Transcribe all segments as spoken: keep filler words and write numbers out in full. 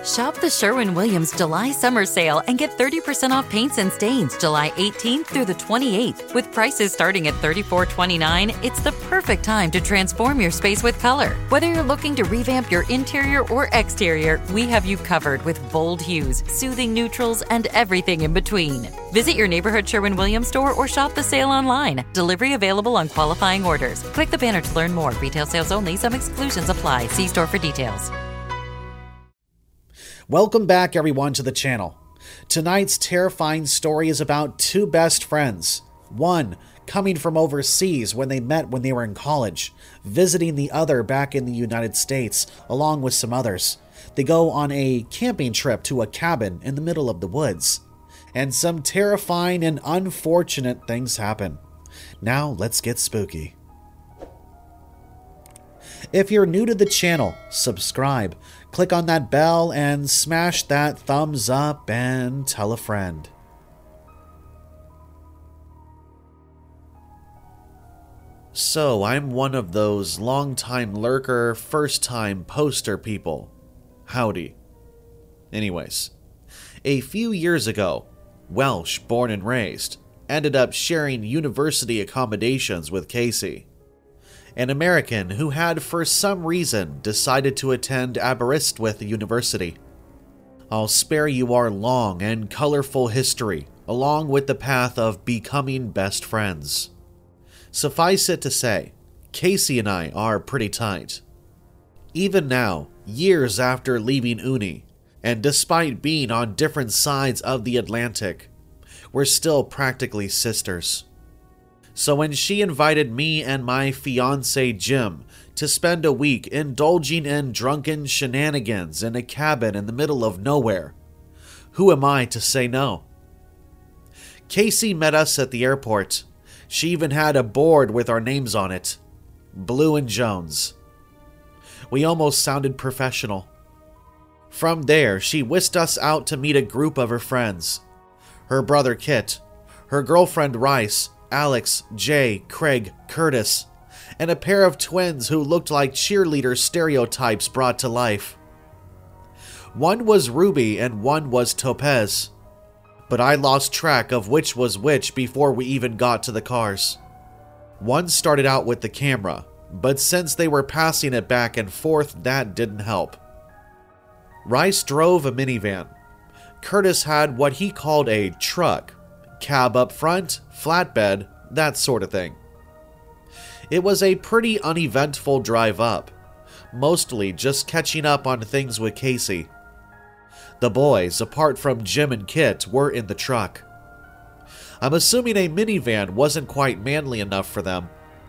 Shop the Sherwin-Williams July Summer Sale and get thirty percent off paints and stains July eighteenth through the twenty-eighth. With prices starting at thirty-four twenty-nine, it's the perfect time to transform your space with color. Whether you're looking to revamp your interior or exterior, we have you covered with bold hues, soothing neutrals, and everything in between. Visit your neighborhood Sherwin-Williams store or shop the sale online. Delivery available on qualifying orders. Click the banner to learn more. Retail sales only. Some exclusions apply. See store for details. Welcome back, everyone, to the channel. Tonight's terrifying story is about two best friends. One coming from overseas when they met when they were in college, visiting the other back in the United States, along with some others. They go on a camping trip to a cabin in the middle of the woods. And some terrifying and unfortunate things happen. Now, let's get spooky. If you're new to the channel, subscribe, click on that bell, and smash that thumbs up and tell a friend. So, I'm one of those long-time lurker, first-time poster people. Howdy. Anyways, a few years ago, Welsh, born and raised, ended up sharing university accommodations with Casey, an American who had for some reason decided to attend Aberystwyth University. I'll spare you our long and colorful history, along with the path of becoming best friends. Suffice it to say, Casey and I are pretty tight. Even now, years after leaving uni, and despite being on different sides of the Atlantic, we're still practically sisters. So when she invited me and my fiancé Jim to spend a week indulging in drunken shenanigans in a cabin in the middle of nowhere, who am I to say no? Casey met us at the airport. She even had a board with our names on it, Blue and Jones. We almost sounded professional. From there, she whisked us out to meet a group of her friends. Her brother Kit, her girlfriend Rice, Alex, Jay, Craig, Curtis, and a pair of twins who looked like cheerleader stereotypes brought to life. One was Ruby and one was Topaz, but I lost track of which was which before we even got to the cars. One started out with the camera, but since they were passing it back and forth, that didn't help. Rice drove a minivan. Curtis had what he called a truck, cab up front, flatbed, that sort of thing. It was a pretty uneventful drive up, mostly just catching up on things with Casey. The boys, apart from Jim and Kit, were in the truck. I'm assuming a minivan wasn't quite manly enough for them.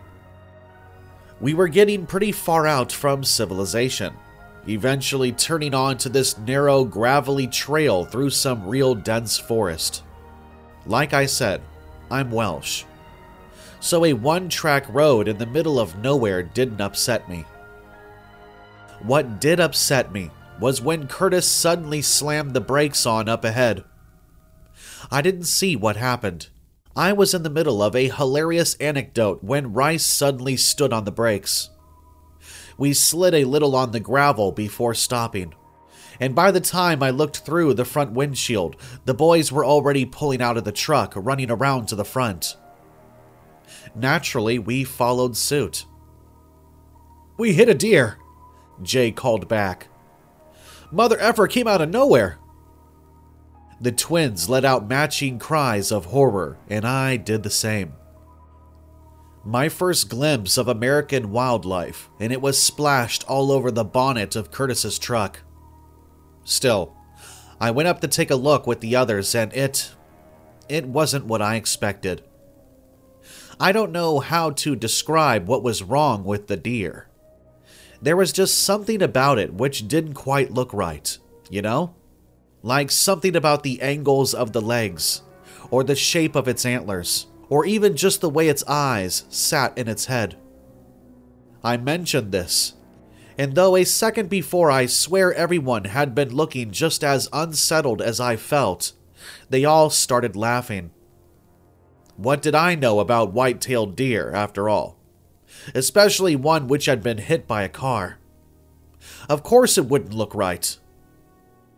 We were getting pretty far out from civilization, eventually turning onto this narrow, gravelly trail through some real dense forest. Like I said, I'm Welsh, so a one-track road in the middle of nowhere didn't upset me. What did upset me was when Curtis suddenly slammed the brakes on up ahead. I didn't see what happened. I was in the middle of a hilarious anecdote when Rice suddenly stood on the brakes. We slid a little on the gravel before stopping, and by the time I looked through the front windshield, the boys were already pulling out of the truck, running around to the front. Naturally, we followed suit. "We hit a deer," Jay called back. "Mother effer came out of nowhere." The twins let out matching cries of horror, and I did the same. My first glimpse of American wildlife, and it was splashed all over the bonnet of Curtis's truck. Still, I went up to take a look with the others, and it... it wasn't what I expected. I don't know how to describe what was wrong with the deer. There was just something about it which didn't quite look right, you know? Like something about the angles of the legs, or the shape of its antlers, or even just the way its eyes sat in its head. I mentioned this, and though a second before I swear everyone had been looking just as unsettled as I felt, they all started laughing. What did I know about white-tailed deer, after all? Especially one which had been hit by a car. Of course it wouldn't look right.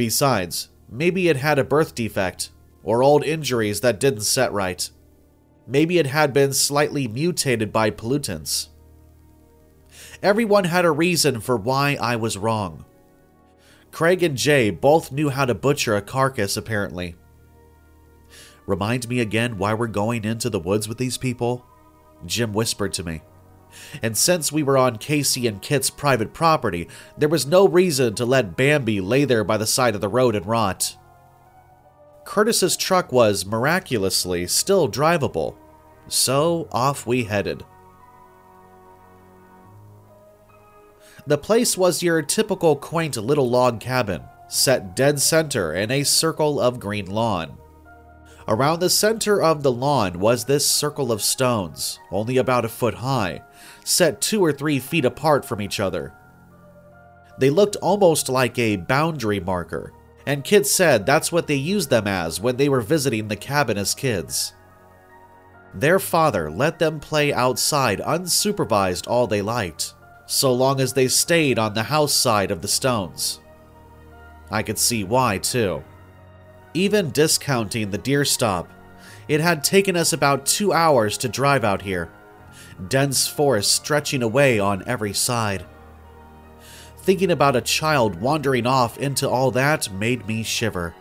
Besides, maybe it had a birth defect, or old injuries that didn't set right. Maybe it had been slightly mutated by pollutants. Everyone had a reason for why I was wrong. Craig and Jay both knew how to butcher a carcass, apparently. "Remind me again why we're going into the woods with these people?" Jim whispered to me. And since we were on Casey and Kit's private property, there was no reason to let Bambi lay there by the side of the road and rot. Curtis's truck was, miraculously, still drivable, so off we headed. The place was your typical quaint little log cabin, set dead center in a circle of green lawn. Around the center of the lawn was this circle of stones, only about a foot high, set two or three feet apart from each other. They looked almost like a boundary marker, and Kit said that's what they used them as when they were visiting the cabin as kids. Their father let them play outside unsupervised all they liked, so long as they stayed on the house side of the stones. I could see why, too. Even discounting the deer stop, it had taken us about two hours to drive out here, dense forest stretching away on every side. Thinking about a child wandering off into all that made me shiver.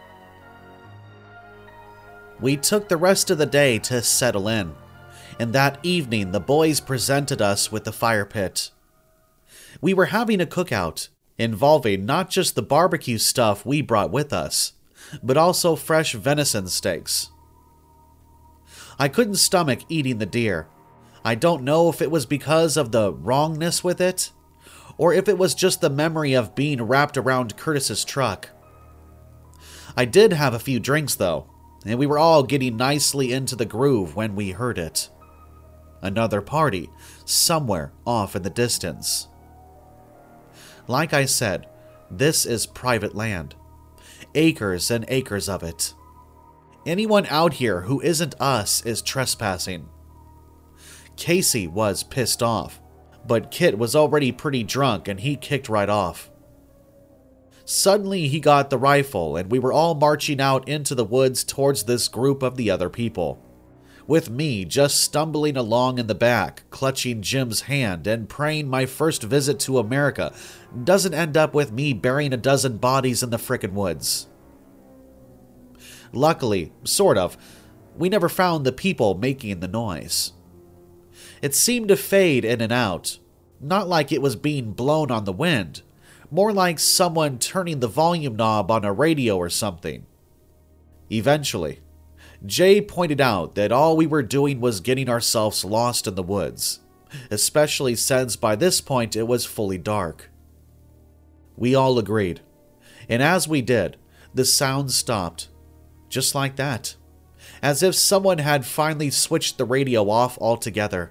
We took the rest of the day to settle in, and that evening the boys presented us with the fire pit. We were having a cookout, involving not just the barbecue stuff we brought with us, but also fresh venison steaks. I couldn't stomach eating the deer. I don't know if it was because of the wrongness with it, or if it was just the memory of being wrapped around Curtis's truck. I did have a few drinks though, and we were all getting nicely into the groove when we heard it. Another party, somewhere off in the distance. Like I said, this is private land. Acres and acres of it. Anyone out here who isn't us is trespassing. Casey was pissed off, but Kit was already pretty drunk and he kicked right off. Suddenly he got the rifle and we were all marching out into the woods towards this group of the other people, with me just stumbling along in the back, clutching Jim's hand and praying my first visit to America doesn't end up with me burying a dozen bodies in the frickin' woods. Luckily, sort of, we never found the people making the noise. It seemed to fade in and out, not like it was being blown on the wind, more like someone turning the volume knob on a radio or something. Eventually, Jay pointed out that all we were doing was getting ourselves lost in the woods, especially since by this point it was fully dark. We all agreed, and as we did, the sound stopped, just like that, as if someone had finally switched the radio off altogether.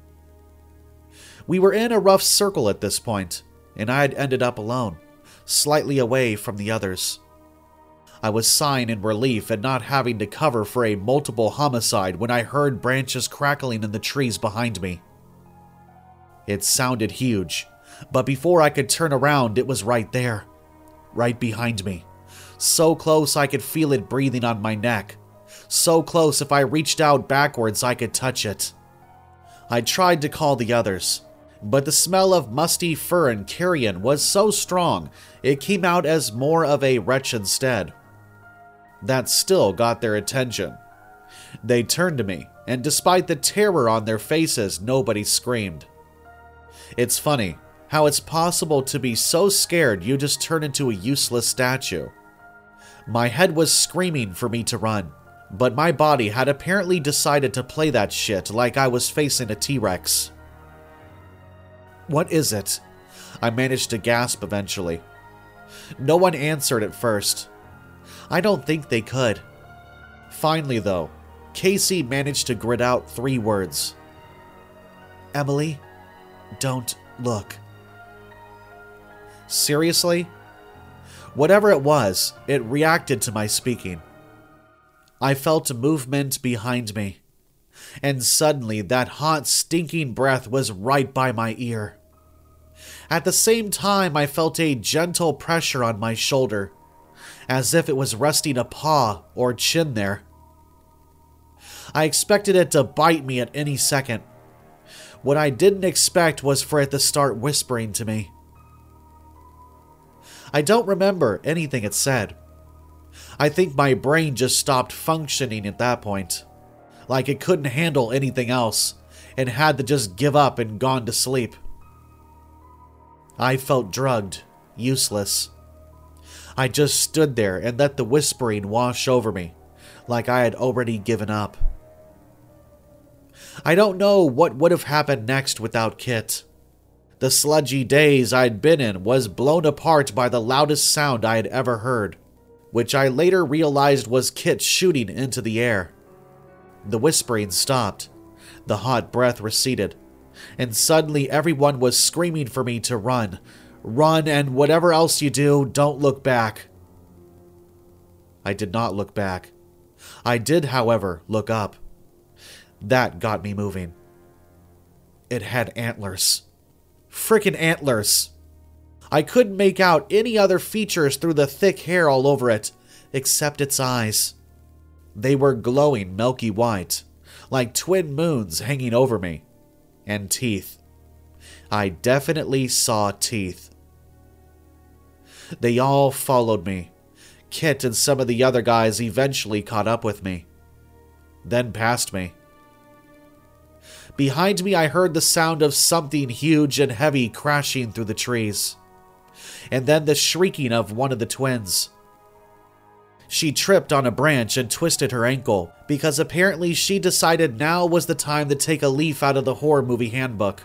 We were in a rough circle at this point, and I had ended up alone, slightly away from the others. I was sighing in relief at not having to cover for a multiple homicide when I heard branches crackling in the trees behind me. It sounded huge, but before I could turn around, it was right there, right behind me. So close I could feel it breathing on my neck. So close if I reached out backwards I could touch it. I tried to call the others, but the smell of musty fur and carrion was so strong it came out as more of a retch instead. That still got their attention. They turned to me, and despite the terror on their faces, nobody screamed. It's funny how it's possible to be so scared you just turn into a useless statue. My head was screaming for me to run, but my body had apparently decided to play that shit like I was facing a T-Rex. "What is it?" I managed to gasp eventually. No one answered at first. I don't think they could. Finally, though, Casey managed to grit out three words. "Emily, don't look." Seriously? Whatever it was, it reacted to my speaking. I felt a movement behind me, and suddenly that hot, stinking breath was right by my ear. At the same time, I felt a gentle pressure on my shoulder, as if it was resting a paw or chin there. I expected it to bite me at any second. What I didn't expect was for it to start whispering to me. I don't remember anything it said. I think my brain just stopped functioning at that point, like it couldn't handle anything else and had to just give up and gone to sleep. I felt drugged, useless. I just stood there and let the whispering wash over me, like I had already given up. I don't know what would have happened next without Kit. The sludgy daze I'd been in was blown apart by the loudest sound I had ever heard, which I later realized was Kit shooting into the air. The whispering stopped, the hot breath receded, and suddenly everyone was screaming for me to run. Run, and whatever else you do, don't look back. I did not look back. I did, however, look up. That got me moving. It had antlers. Frickin' antlers. I couldn't make out any other features through the thick hair all over it, except its eyes. They were glowing milky white, like twin moons hanging over me. And teeth. I definitely saw teeth. They all followed me. Kit and some of the other guys eventually caught up with me. Then passed me. Behind me, I heard the sound of something huge and heavy crashing through the trees. And then the shrieking of one of the twins. She tripped on a branch and twisted her ankle, because apparently she decided now was the time to take a leaf out of the horror movie handbook.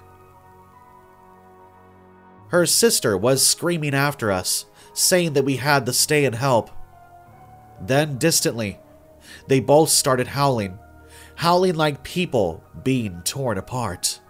Her sister was screaming after us, saying that we had to stay and help. Then, distantly, they both started howling, howling like people being torn apart.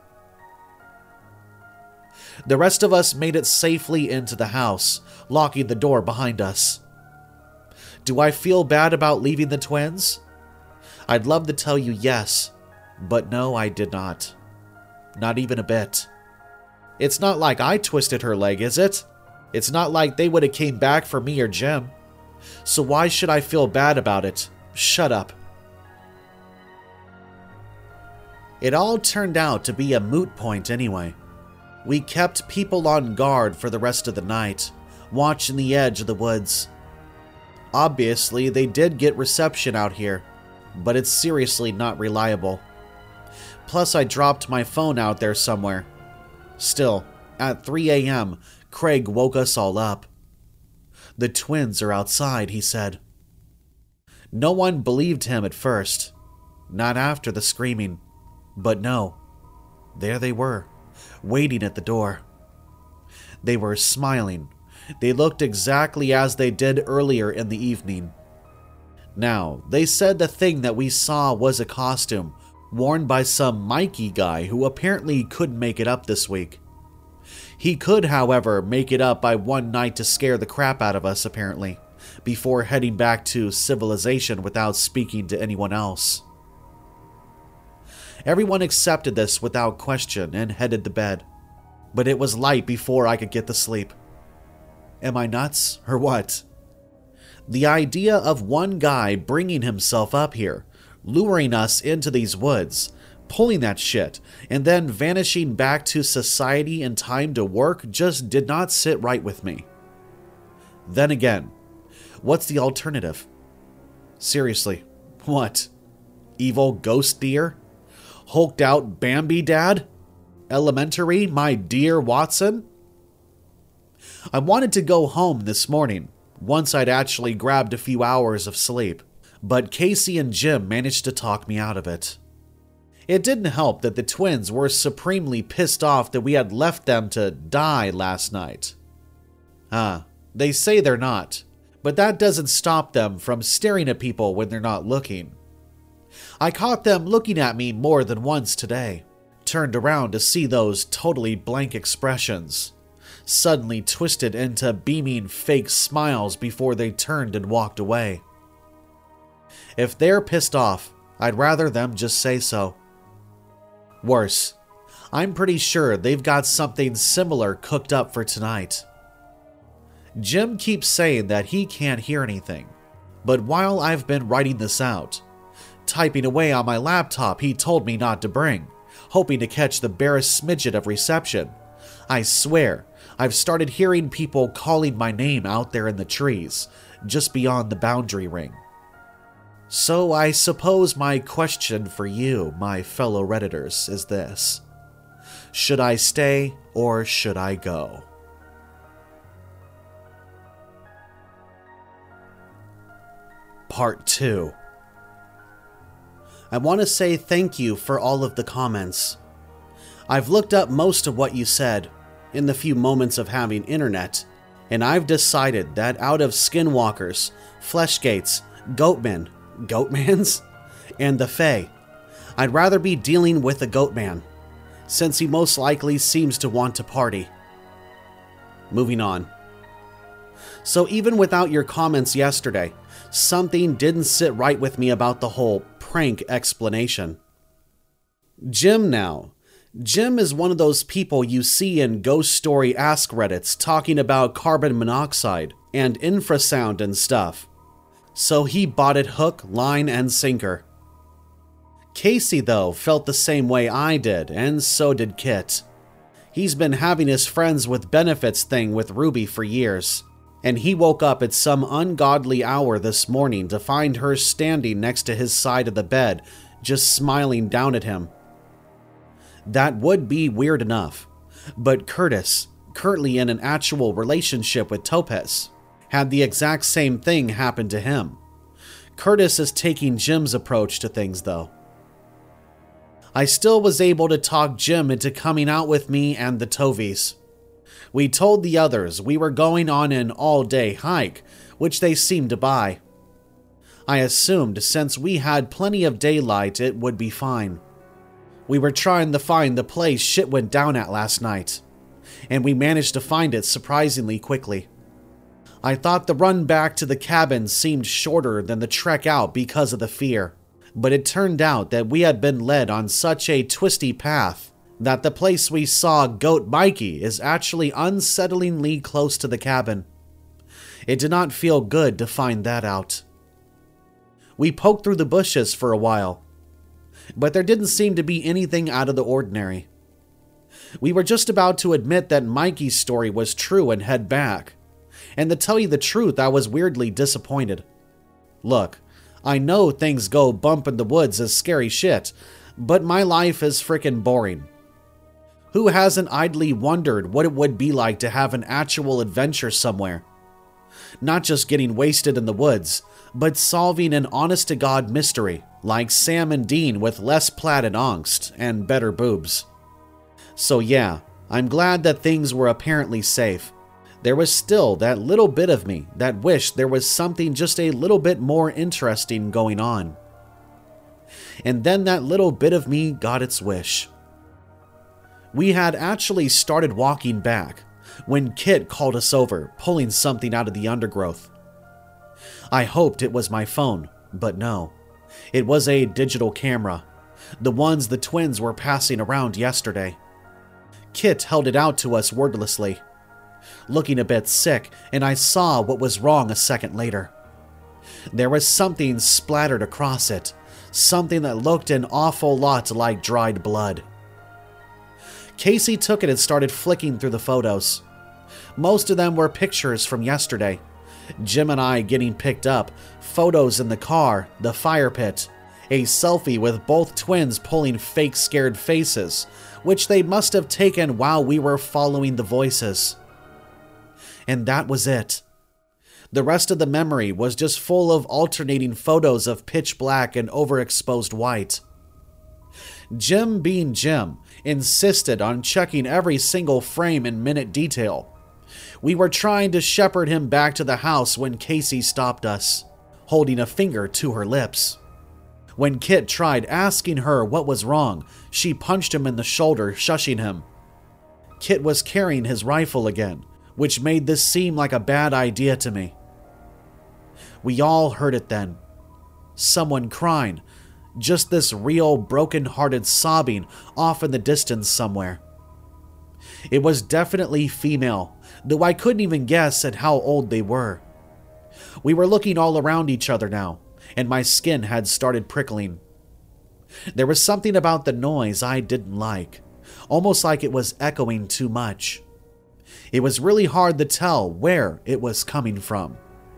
The rest of us made it safely into the house, locking the door behind us. Do I feel bad about leaving the twins? I'd love to tell you yes, but no, I did not. Not even a bit. It's not like I twisted her leg, is it? It's not like they would have came back for me or Jim. So why should I feel bad about it? Shut up. It all turned out to be a moot point anyway. We kept people on guard for the rest of the night, watching the edge of the woods. Obviously, they did get reception out here, but it's seriously not reliable. Plus, I dropped my phone out there somewhere. Still, at three a m, Craig woke us all up. The twins are outside, he said. No one believed him at first. Not after the screaming. But no, there they were, waiting at the door. They were smiling. They looked exactly as they did earlier in the evening. Now, they said the thing that we saw was a costume worn by some Mikey guy who apparently couldn't make it up this week. He could, however, make it up by one night to scare the crap out of us, apparently, before heading back to civilization without speaking to anyone else. Everyone accepted this without question and headed to bed, but it was light before I could get to sleep. Am I nuts, or what? The idea of one guy bringing himself up here, luring us into these woods, pulling that shit, and then vanishing back to society in time to work just did not sit right with me. Then again, what's the alternative? Seriously, what? Evil ghost deer? Hulked out Bambi dad? Elementary, my dear Watson? I wanted to go home this morning, once I'd actually grabbed a few hours of sleep, but Casey and Jim managed to talk me out of it. It didn't help that the twins were supremely pissed off that we had left them to die last night. Ah, they say they're not, but that doesn't stop them from staring at people when they're not looking. I caught them looking at me more than once today, turned around to see those totally blank expressions, suddenly twisted into beaming fake smiles before they turned and walked away. If they're pissed off, I'd rather them just say so. Worse, I'm pretty sure they've got something similar cooked up for tonight. Jim keeps saying that he can't hear anything, but while I've been writing this out, typing away on my laptop he told me not to bring, hoping to catch the barest smidget of reception, I swear, I've started hearing people calling my name out there in the trees, just beyond the boundary ring. So I suppose my question for you, my fellow Redditors, is this. Should I stay or should I go? Part two. I want to say thank you for all of the comments. I've looked up most of what you said in the few moments of having internet, and I've decided that out of Skinwalkers, Fleshgates, Goatmen, Goatmans, and the Fae, I'd rather be dealing with the Goatman, since he most likely seems to want to party. Moving on. So even without your comments yesterday, something didn't sit right with me about the whole prank explanation. Jim now. Jim is one of those people you see in Ghost Story Ask Reddits talking about carbon monoxide and infrasound and stuff. So he bought it hook, line, and sinker. Casey, though, felt the same way I did, and so did Kit. He's been having his friends with benefits thing with Ruby for years, and he woke up at some ungodly hour this morning to find her standing next to his side of the bed, just smiling down at him. That would be weird enough, but Curtis, currently in an actual relationship with Topaz, had the exact same thing happen to him. Curtis is taking Jim's approach to things, though. I still was able to talk Jim into coming out with me and the Tovies. We told the others we were going on an all-day hike, which they seemed to buy. I assumed since we had plenty of daylight it would be fine. We were trying to find the place shit went down at last night, and we managed to find it surprisingly quickly. I thought the run back to the cabin seemed shorter than the trek out because of the fear, but it turned out that we had been led on such a twisty path that the place we saw Goat Mikey is actually unsettlingly close to the cabin. It did not feel good to find that out. We poked through the bushes for a while, but there didn't seem to be anything out of the ordinary. We were just about to admit that Mikey's story was true and head back, and to tell you the truth, I was weirdly disappointed. Look, I know things go bump in the woods as scary shit, but my life is frickin' boring. Who hasn't idly wondered what it would be like to have an actual adventure somewhere? Not just getting wasted in the woods, but solving an honest-to-God mystery, like Sam and Dean with less plaid and angst, and better boobs. So yeah, I'm glad that things were apparently safe. There was still that little bit of me that wished there was something just a little bit more interesting going on. And then that little bit of me got its wish. We had actually started walking back when Kit called us over, pulling something out of the undergrowth. I hoped it was my phone, but no. It was a digital camera, the ones the twins were passing around yesterday. Kit held it out to us wordlessly, looking a bit sick, and I saw what was wrong a second later. There was something splattered across it, something that looked an awful lot like dried blood. Casey took it and started flicking through the photos. Most of them were pictures from yesterday. Jim and I getting picked up, photos in the car, the fire pit, a selfie with both twins pulling fake scared faces, which they must have taken while we were following the voices. And that was it. The rest of the memory was just full of alternating photos of pitch black and overexposed white. Jim, being Jim, insisted on checking every single frame in minute detail. We were trying to shepherd him back to the house when Casey stopped us, holding a finger to her lips. When Kit tried asking her what was wrong, she punched him in the shoulder, shushing him. Kit was carrying his rifle again, which made this seem like a bad idea to me. We all heard it then. Someone crying, just this real broken-hearted sobbing off in the distance somewhere. It was definitely female, though I couldn't even guess at how old they were. We were looking all around each other now, and my skin had started prickling. There was something about the noise I didn't like, almost like it was echoing too much. It was really hard to tell where it was coming from.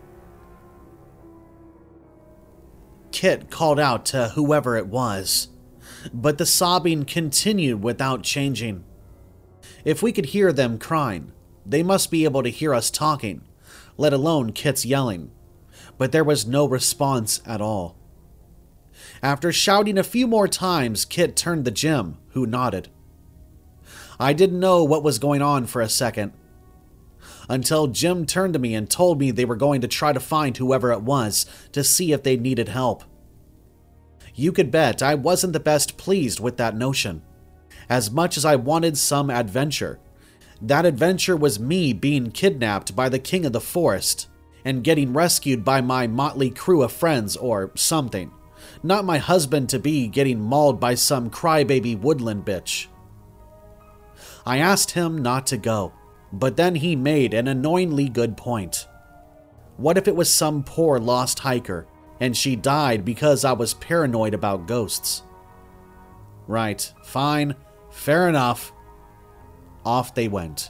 Kit called out to whoever it was, but the sobbing continued without changing. If we could hear them crying, they must be able to hear us talking, let alone Kit's yelling, but there was no response at all. After shouting a few more times, Kit turned to Jim, who nodded. I didn't know what was going on for a second, until Jim turned to me and told me they were going to try to find whoever it was to see if they needed help. You could bet I wasn't the best pleased with that notion. As much as I wanted some adventure, that adventure was me being kidnapped by the king of the forest and getting rescued by my motley crew of friends or something, not my husband-to-be getting mauled by some crybaby woodland bitch. I asked him not to go, but then he made an annoyingly good point. What if it was some poor lost hiker, and she died because I was paranoid about ghosts? Right, fine, fair enough. Off they went.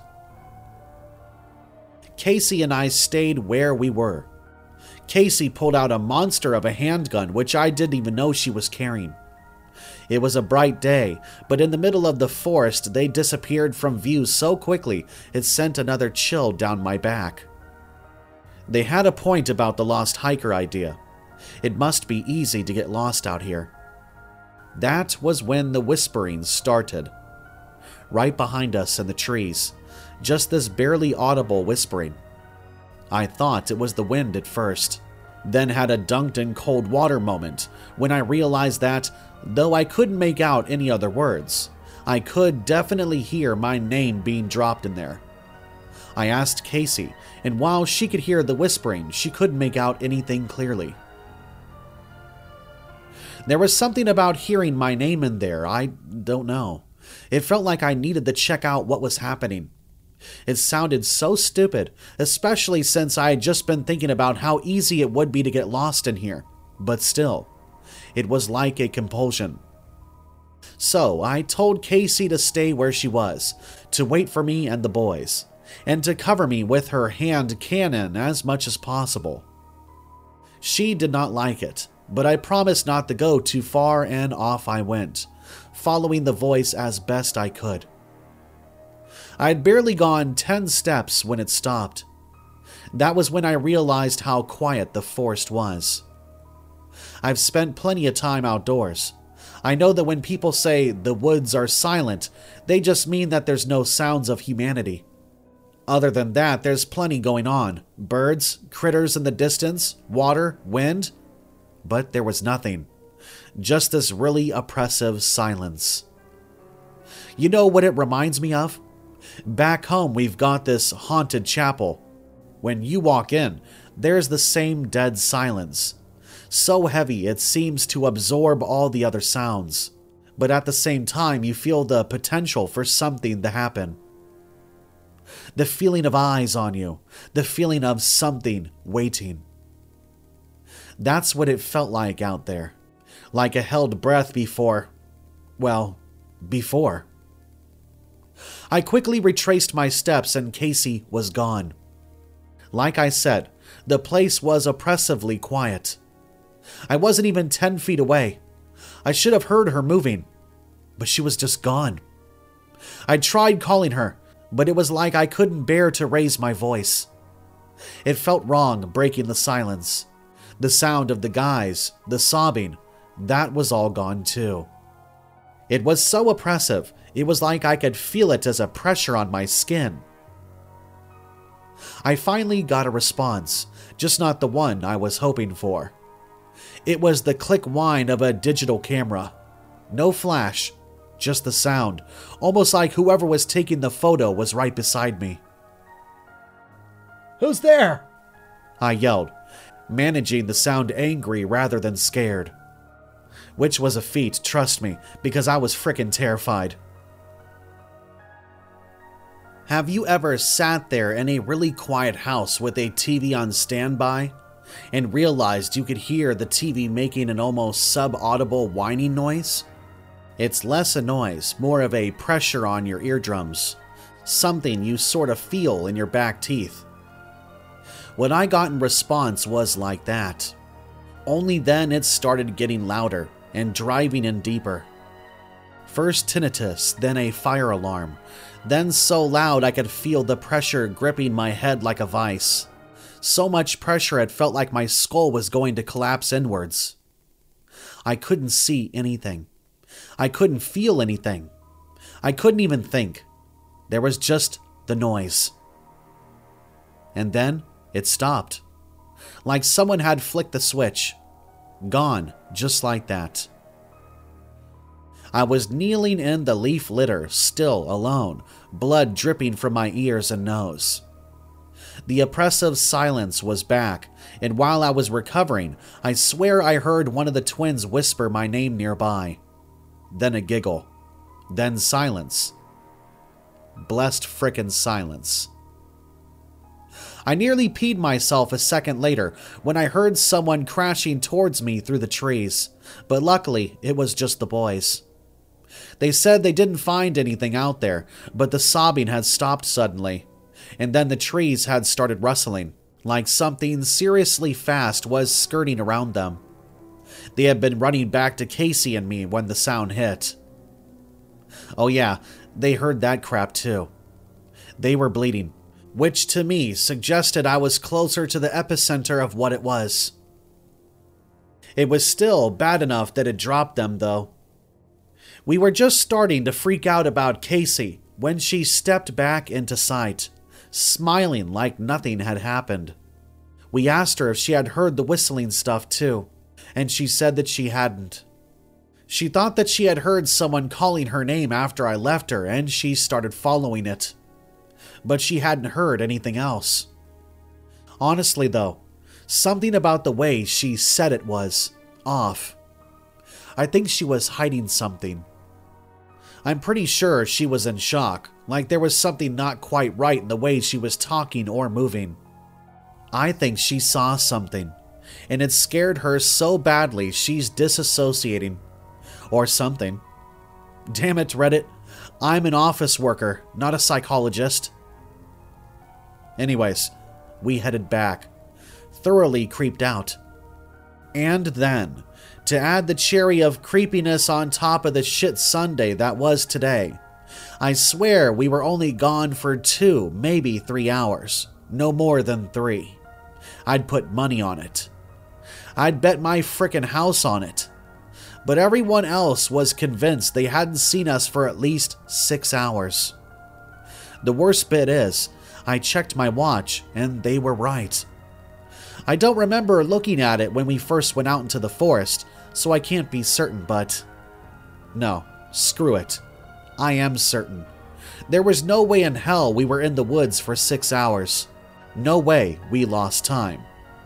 Casey and I stayed where we were. Casey pulled out a monster of a handgun, which I didn't even know she was carrying. It was a bright day, but in the middle of the forest, they disappeared from view so quickly it sent another chill down my back. They had a point about the lost hiker idea. It must be easy to get lost out here. That was when the whispering started. Right behind us in the trees, just this barely audible whispering. I thought it was the wind at first, then had a dunked in cold water moment when I realized that, though I couldn't make out any other words, I could definitely hear my name being dropped in there. I asked Casey, and while she could hear the whispering, she couldn't make out anything clearly. There was something about hearing my name in there, I don't know. It felt like I needed to check out what was happening. It sounded so stupid, especially since I had just been thinking about how easy it would be to get lost in here. But still, it was like a compulsion. So I told Casey to stay where she was, to wait for me and the boys, and to cover me with her hand cannon as much as possible. She did not like it, but I promised not to go too far, and off I went, following the voice as best I could. I had barely gone ten steps when it stopped. That was when I realized how quiet the forest was. I've spent plenty of time outdoors. I know that when people say the woods are silent, they just mean that there's no sounds of humanity. Other than that, there's plenty going on. Birds, critters in the distance, water, wind. But there was nothing. Just this really oppressive silence. You know what it reminds me of? Back home, we've got this haunted chapel. When you walk in, there's the same dead silence. So heavy it seems to absorb all the other sounds. But at the same time, you feel the potential for something to happen. The feeling of eyes on you. The feeling of something waiting. That's what it felt like out there. Like a held breath before... well, before. I quickly retraced my steps and Casey was gone. Like I said, the place was oppressively quiet. I wasn't even ten feet away. I should have heard her moving, but she was just gone. I tried calling her, but it was like I couldn't bear to raise my voice. It felt wrong breaking the silence. The sound of the guys, the sobbing, that was all gone too. It was so oppressive, it was like I could feel it as a pressure on my skin. I finally got a response, just not the one I was hoping for. It was the click whine of a digital camera. No flash, just the sound, almost like whoever was taking the photo was right beside me. "Who's there?" I yelled, managing to sound angry rather than scared. Which was a feat, trust me, because I was frickin' terrified. Have you ever sat there in a really quiet house with a T V on standby and realized you could hear the T V making an almost sub-audible whining noise? It's less a noise, more of a pressure on your eardrums, something you sort of feel in your back teeth. What I got in response was like that. Only then it started getting louder and driving in deeper. First tinnitus, then a fire alarm, then so loud I could feel the pressure gripping my head like a vice. So much pressure it felt like my skull was going to collapse inwards. I couldn't see anything. I couldn't feel anything. I couldn't even think. There was just the noise. And then it stopped. Like someone had flicked the switch. Gone, just like that. I was kneeling in the leaf litter, still alone, blood dripping from my ears and nose. The oppressive silence was back, and while I was recovering, I swear I heard one of the twins whisper my name nearby. Then a giggle. Then silence. Blessed frickin' silence. I nearly peed myself a second later when I heard someone crashing towards me through the trees, but luckily it was just the boys. They said they didn't find anything out there, but the sobbing had stopped suddenly, and then the trees had started rustling, like something seriously fast was skirting around them. They had been running back to Casey and me when the sound hit. Oh yeah, they heard that crap too. They were bleeding, which to me suggested I was closer to the epicenter of what it was. It was still bad enough that it dropped them, though. We were just starting to freak out about Casey when she stepped back into sight, smiling like nothing had happened. We asked her if she had heard the whistling stuff too, and she said that she hadn't. She thought that she had heard someone calling her name after I left her, and she started following it. But she hadn't heard anything else. Honestly though, something about the way she said it was off. I think she was hiding something. I'm pretty sure she was in shock, like there was something not quite right in the way she was talking or moving. I think she saw something, and it scared her so badly she's disassociating. Or something. Damn it, Reddit. I'm an office worker, not a psychologist. Anyways, we headed back, thoroughly creeped out. And then, to add the cherry of creepiness on top of the shit Sunday that was today, I swear we were only gone for two, maybe three hours. No more than three. I'd put money on it. I'd bet my frickin' house on it. But everyone else was convinced they hadn't seen us for at least six hours. The worst bit is, I checked my watch, and they were right. I don't remember looking at it when we first went out into the forest, so I can't be certain, but... No, screw it. I am certain. There was no way in hell we were in the woods for six hours. No way we lost time.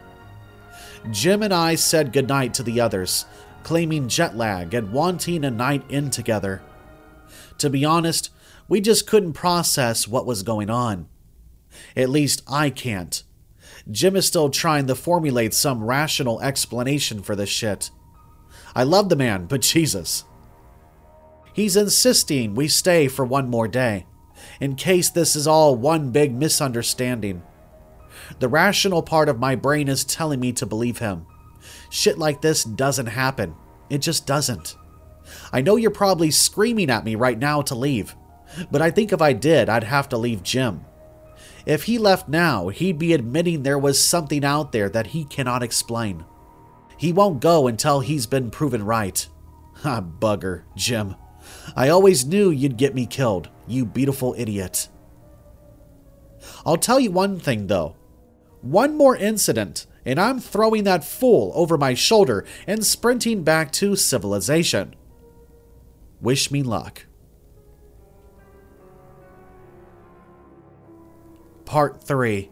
Jim and I said goodnight to the others, claiming jet lag and wanting a night in together. To be honest, we just couldn't process what was going on. At least I can't. Jim is still trying to formulate some rational explanation for this shit. I love the man, but Jesus. He's insisting we stay for one more day, in case this is all one big misunderstanding. The rational part of my brain is telling me to believe him. Shit like this doesn't happen. It just doesn't. I know you're probably screaming at me right now to leave, but I think if I did, I'd have to leave Jim. If he left now, he'd be admitting there was something out there that he cannot explain. He won't go until he's been proven right. Ah, bugger, Jim. I always knew you'd get me killed, you beautiful idiot. I'll tell you one thing, though. One more incident, and I'm throwing that fool over my shoulder and sprinting back to civilization. Wish me luck. Part three.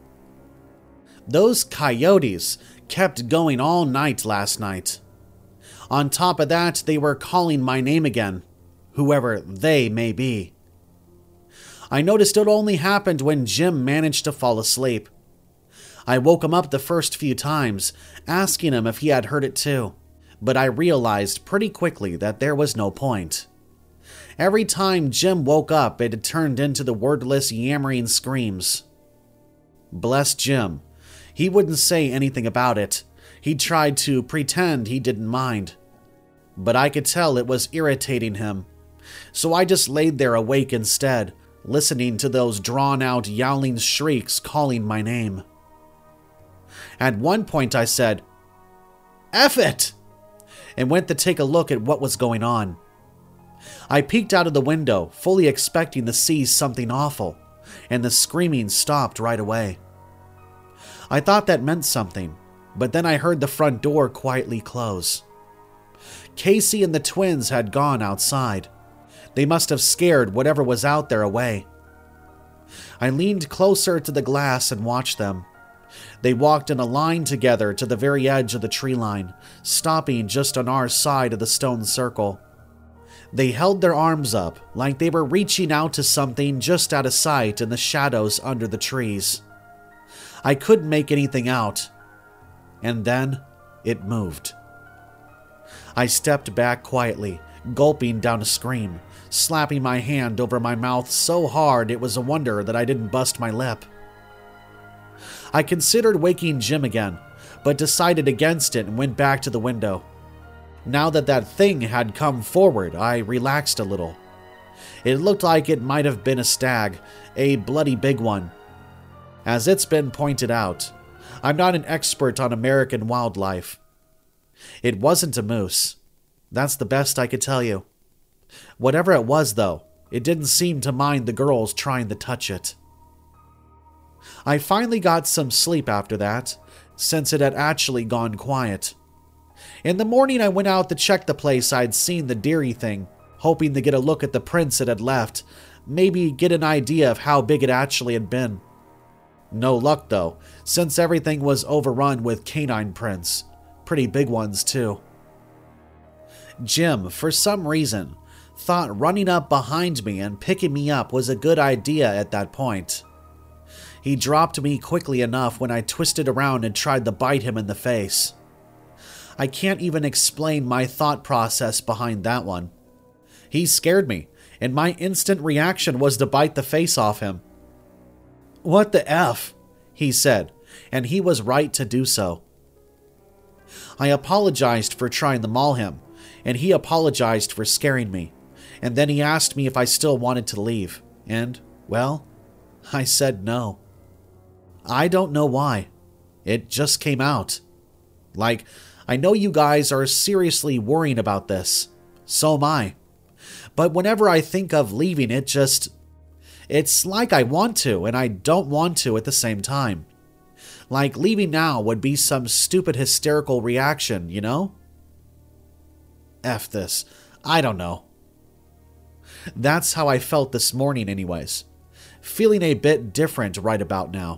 Those coyotes kept going all night last night. On top of that, they were calling my name again, whoever they may be. I noticed it only happened when Jim managed to fall asleep. I woke him up the first few times, asking him if he had heard it too, but I realized pretty quickly that there was no point. Every time Jim woke up, it had turned into the wordless yammering screams. Bless Jim. He wouldn't say anything about it. He tried to pretend he didn't mind. But I could tell it was irritating him. So I just laid there awake instead, listening to those drawn-out yowling shrieks calling my name. At one point I said, "F it!" and went to take a look at what was going on. I peeked out of the window, fully expecting to see something awful, and the screaming stopped right away. I thought that meant something, but then I heard the front door quietly close. Casey and the twins had gone outside. They must have scared whatever was out there away. I leaned closer to the glass and watched them. They walked in a line together to the very edge of the tree line, stopping just on our side of the stone circle. They held their arms up like they were reaching out to something just out of sight in the shadows under the trees. I couldn't make anything out. And then it moved. I stepped back quietly, gulping down a scream, slapping my hand over my mouth so hard it was a wonder that I didn't bust my lip. I considered waking Jim again, but decided against it and went back to the window. Now that that thing had come forward, I relaxed a little. It looked like it might have been a stag, a bloody big one. As it's been pointed out, I'm not an expert on American wildlife. It wasn't a moose. That's the best I could tell you. Whatever it was, though, it didn't seem to mind the girls trying to touch it. I finally got some sleep after that, since it had actually gone quiet. In the morning, I went out to check the place I'd seen the deery thing, hoping to get a look at the prints it had left, maybe get an idea of how big it actually had been. No luck, though, since everything was overrun with canine prints. Pretty big ones, too. Jim, for some reason, thought running up behind me and picking me up was a good idea at that point. He dropped me quickly enough when I twisted around and tried to bite him in the face. I can't even explain my thought process behind that one. He scared me, and my instant reaction was to bite the face off him. "What the F?" he said, and he was right to do so. I apologized for trying to maul him, and he apologized for scaring me, and then he asked me if I still wanted to leave, and, well, I said no. I don't know why. It just came out. Like, I know you guys are seriously worrying about this. So am I. But whenever I think of leaving, it just... It's like I want to, and I don't want to at the same time. Like, leaving now would be some stupid hysterical reaction, you know? F this. I don't know. That's how I felt this morning anyways. Feeling a bit different right about now.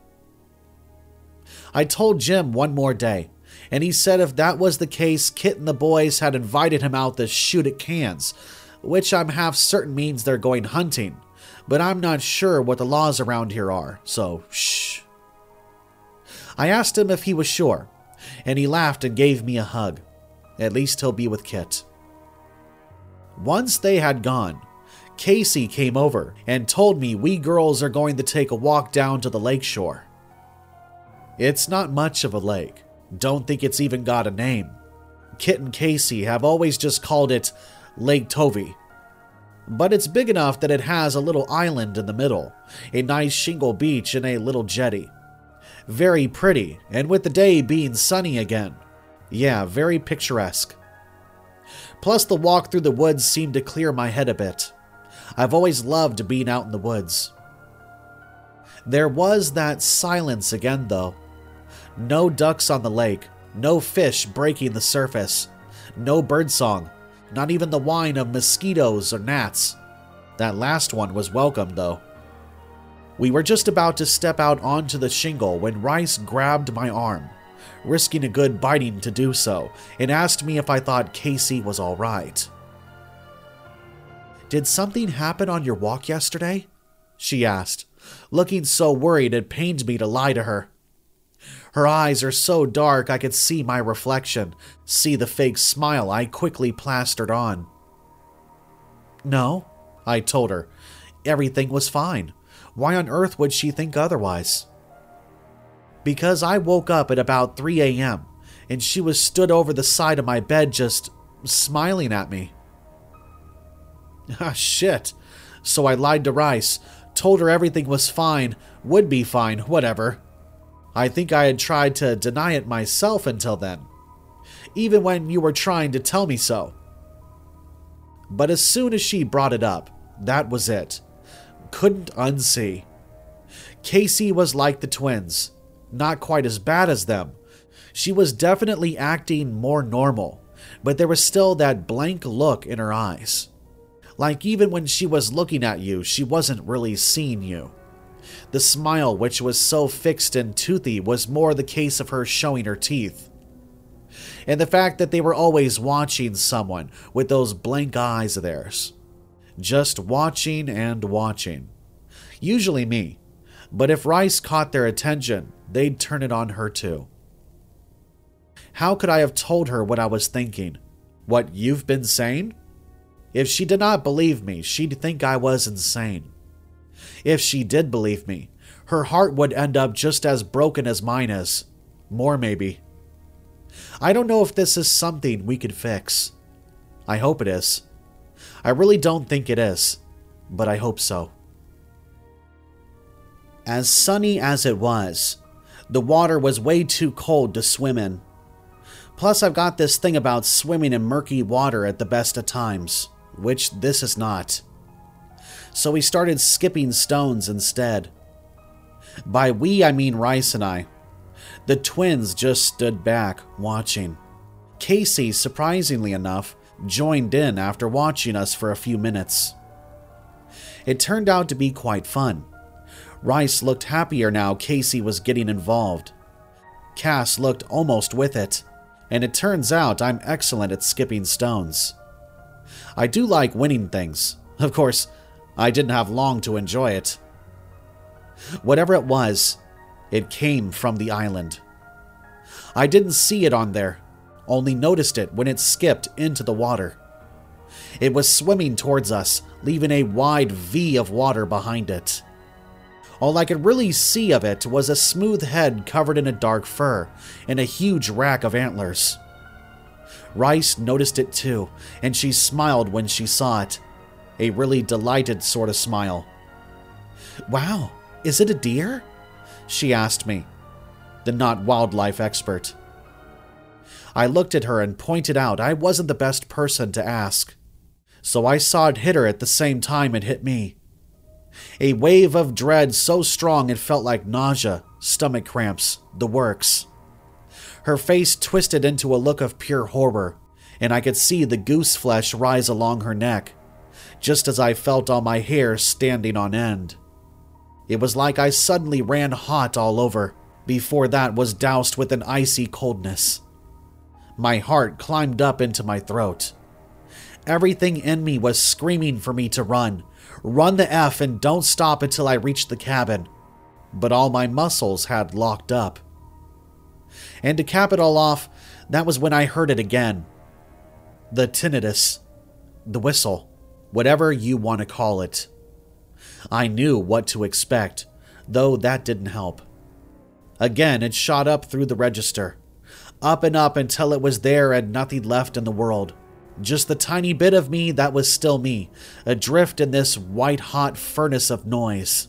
I told Jim one more day, and he said if that was the case, Kit and the boys had invited him out to shoot at cans, which I'm half certain means they're going hunting, but I'm not sure what the laws around here are, so shh. I asked him if he was sure, and he laughed and gave me a hug. At least he'll be with Kit. Once they had gone, Casey came over and told me we girls are going to take a walk down to the lakeshore. It's not much of a lake. Don't think it's even got a name. Kit and Casey have always just called it Lake Tovey. But it's big enough that it has a little island in the middle, a nice shingle beach and a little jetty. Very pretty, and with the day being sunny again. Yeah, very picturesque. Plus the walk through the woods seemed to clear my head a bit. I've always loved being out in the woods. There was that silence again, though. No ducks on the lake, no fish breaking the surface, no birdsong, not even the whine of mosquitoes or gnats. That last one was welcome, though. We were just about to step out onto the shingle when Rice grabbed my arm, risking a good biting to do so, and asked me if I thought Casey was all right. "Did something happen on your walk yesterday?" she asked, looking so worried it pained me to lie to her. Her eyes are so dark I could see my reflection, see the fake smile I quickly plastered on. No, I told her. Everything was fine. Why on earth would she think otherwise? Because I woke up at about three a.m. and she was stood over the side of my bed just smiling at me. Ah, shit. So I lied to Rice, told her everything was fine, would be fine, whatever. I think I had tried to deny it myself until then, even when you were trying to tell me so. But as soon as she brought it up, that was it. Couldn't unsee. Casey was like the twins, not quite as bad as them. She was definitely acting more normal, but there was still that blank look in her eyes. Like even when she was looking at you, she wasn't really seeing you. The smile, which was so fixed and toothy, was more the case of her showing her teeth. And the fact that they were always watching someone with those blank eyes of theirs. Just watching and watching. Usually me, but if Rice caught their attention, they'd turn it on her too. How could I have told her what I was thinking? What you've been saying? If she did not believe me, she'd think I was insane. If she did believe me, her heart would end up just as broken as mine is. More maybe. I don't know if this is something we could fix. I hope it is. I really don't think it is, but I hope so. As sunny as it was, the water was way too cold to swim in. Plus, I've got this thing about swimming in murky water at the best of times, which this is not. So we started skipping stones instead. By we, I mean Rice and I. The twins just stood back, watching. Casey, surprisingly enough, joined in after watching us for a few minutes. It turned out to be quite fun. Rice looked happier now Casey was getting involved. Cass looked almost with it, and it turns out I'm excellent at skipping stones. I do like winning things. Of course, I didn't have long to enjoy it. Whatever it was, it came from the island. I didn't see it on there, only noticed it when it skipped into the water. It was swimming towards us, leaving a wide V of water behind it. All I could really see of it was a smooth head covered in a dark fur and a huge rack of antlers. Rice noticed it too, and she smiled when she saw it. A really delighted sort of smile. "Wow, is it a deer?" she asked me, the not wildlife expert. I looked at her and pointed out I wasn't the best person to ask. So I saw it hit her at the same time it hit me. A wave of dread so strong it felt like nausea, stomach cramps, the works. Her face twisted into a look of pure horror, and I could see the goose flesh rise along her neck, just as I felt all my hair standing on end. It was like I suddenly ran hot all over, before that was doused with an icy coldness. My heart climbed up into my throat. Everything in me was screaming for me to run. Run the F and don't stop until I reached the cabin. But all my muscles had locked up. And to cap it all off, that was when I heard it again. The tinnitus. The whistle. Whatever you want to call it. I knew what to expect, though that didn't help. Again, it shot up through the register. Up and up until it was there and nothing left in the world. Just the tiny bit of me that was still me, adrift in this white-hot furnace of noise.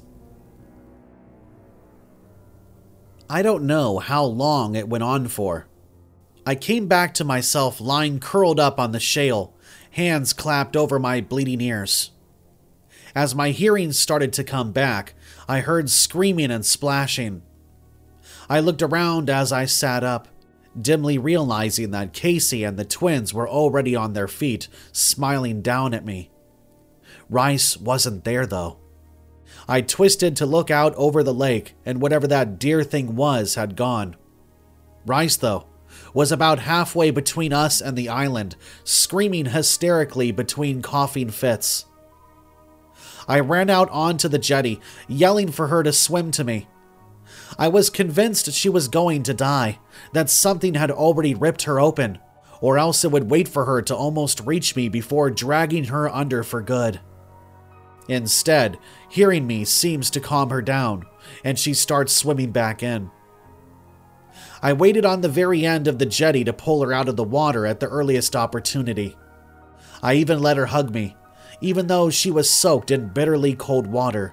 I don't know how long it went on for. I came back to myself lying curled up on the shale, hands clapped over my bleeding ears. As my hearing started to come back, I heard screaming and splashing. I looked around as I sat up, dimly realizing that Casey and the twins were already on their feet, smiling down at me. Rice wasn't there, though. I twisted to look out over the lake, and whatever that deer thing was had gone. Rice, though, was about halfway between us and the island, screaming hysterically between coughing fits. I ran out onto the jetty, yelling for her to swim to me. I was convinced she was going to die, that something had already ripped her open, or else it would wait for her to almost reach me before dragging her under for good. Instead, hearing me seems to calm her down, and she starts swimming back in. I waited on the very end of the jetty to pull her out of the water at the earliest opportunity. I even let her hug me, even though she was soaked in bitterly cold water.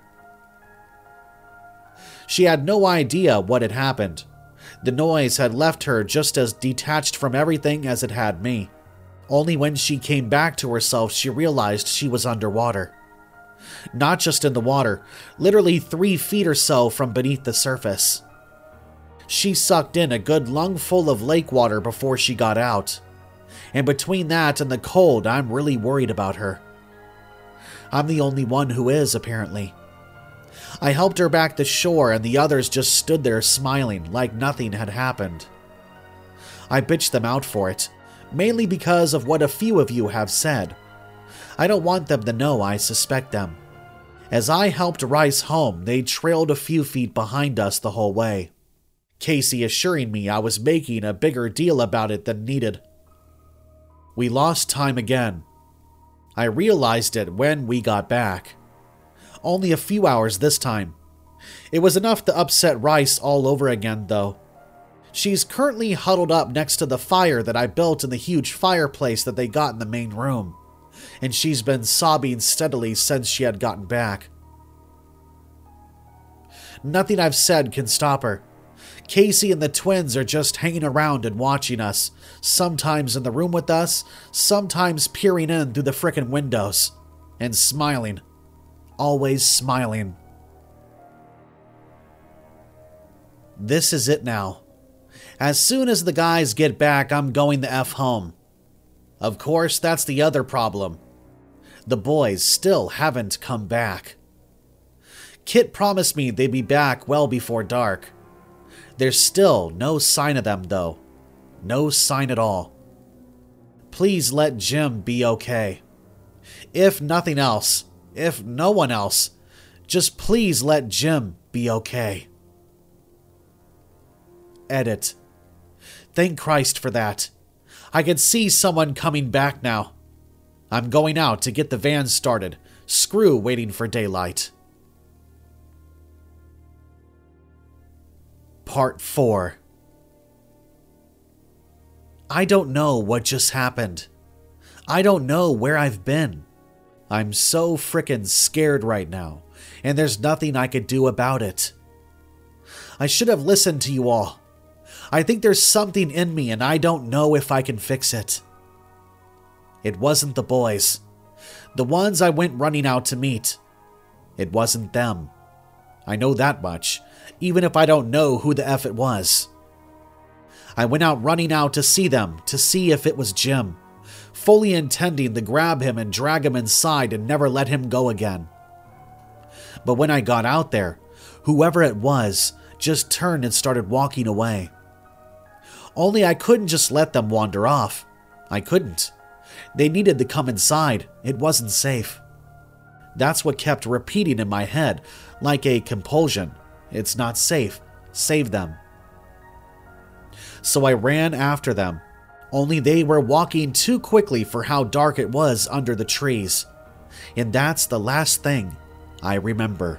She had no idea what had happened. The noise had left her just as detached from everything as it had me. Only when she came back to herself she realized she was underwater. Not just in the water, literally three feet or so from beneath the surface. She sucked in a good lungful of lake water before she got out. And between that and the cold, I'm really worried about her. I'm the only one who is, apparently. I helped her back to shore and the others just stood there smiling like nothing had happened. I bitched them out for it, mainly because of what a few of you have said. I don't want them to know I suspect them. As I helped Rice home, they trailed a few feet behind us the whole way, Casey assuring me I was making a bigger deal about it than needed. We lost time again. I realized it when we got back. Only a few hours this time. It was enough to upset Rice all over again, though. She's currently huddled up next to the fire that I built in the huge fireplace that they got in the main room, and she's been sobbing steadily since she had gotten back. Nothing I've said can stop her. Casey and the twins are just hanging around and watching us, sometimes in the room with us, sometimes peering in through the frickin' windows, and smiling. Always smiling. This is it now. As soon as the guys get back, I'm going the F home. Of course, that's the other problem. The boys still haven't come back. Kit promised me they'd be back well before dark. There's still no sign of them, though. No sign at all. Please let Jim be okay. If nothing else, if no one else, just please let Jim be okay. Edit. Thank Christ for that. I can see someone coming back now. I'm going out to get the van started. Screw waiting for daylight. Part four. I don't know what just happened. I don't know where I've been. I'm so frickin' scared right now, and there's nothing I could do about it. I should have listened to you all. I think there's something in me and I don't know if I can fix it. It wasn't the boys. The ones I went running out to meet. It wasn't them. I know that much, even if I don't know who the F it was. I went out running out to see them, to see if it was Jim, fully intending to grab him and drag him inside and never let him go again. But when I got out there, whoever it was just turned and started walking away. Only I couldn't just let them wander off. I couldn't. They needed to come inside. It wasn't safe. That's what kept repeating in my head, like a compulsion. It's not safe. Save them. So I ran after them. Only they were walking too quickly for how dark it was under the trees. And that's the last thing I remember.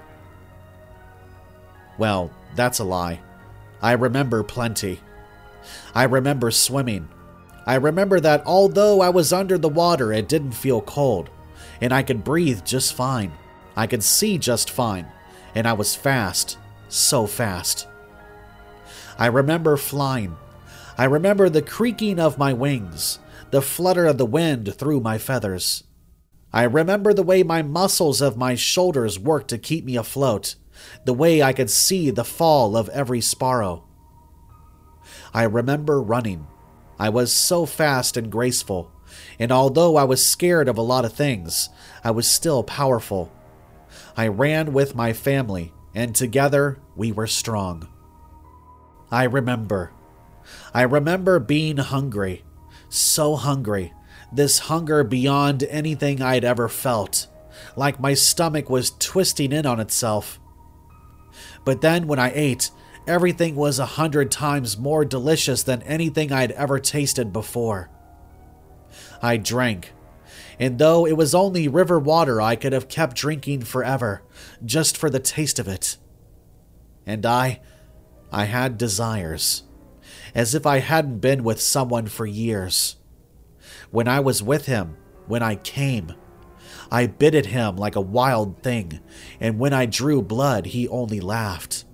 Well, that's a lie. I remember plenty. I remember swimming. I remember that although I was under the water, it didn't feel cold, and I could breathe just fine. I could see just fine, and I was fast, so fast. I remember flying. I remember the creaking of my wings, the flutter of the wind through my feathers. I remember the way my muscles of my shoulders worked to keep me afloat, the way I could see the fall of every sparrow. I remember running. I was so fast and graceful, and although I was scared of a lot of things, I was still powerful. I ran with my family, and together we were strong. I remember. I remember being hungry, so hungry, this hunger beyond anything I'd ever felt, like my stomach was twisting in on itself. But then when I ate, everything was a hundred times more delicious than anything I'd ever tasted before. I drank, and though it was only river water, I could have kept drinking forever, just for the taste of it. And I, I had desires, as if I hadn't been with someone for years. When I was with him, when I came, I bit at him like a wild thing, and when I drew blood, he only laughed.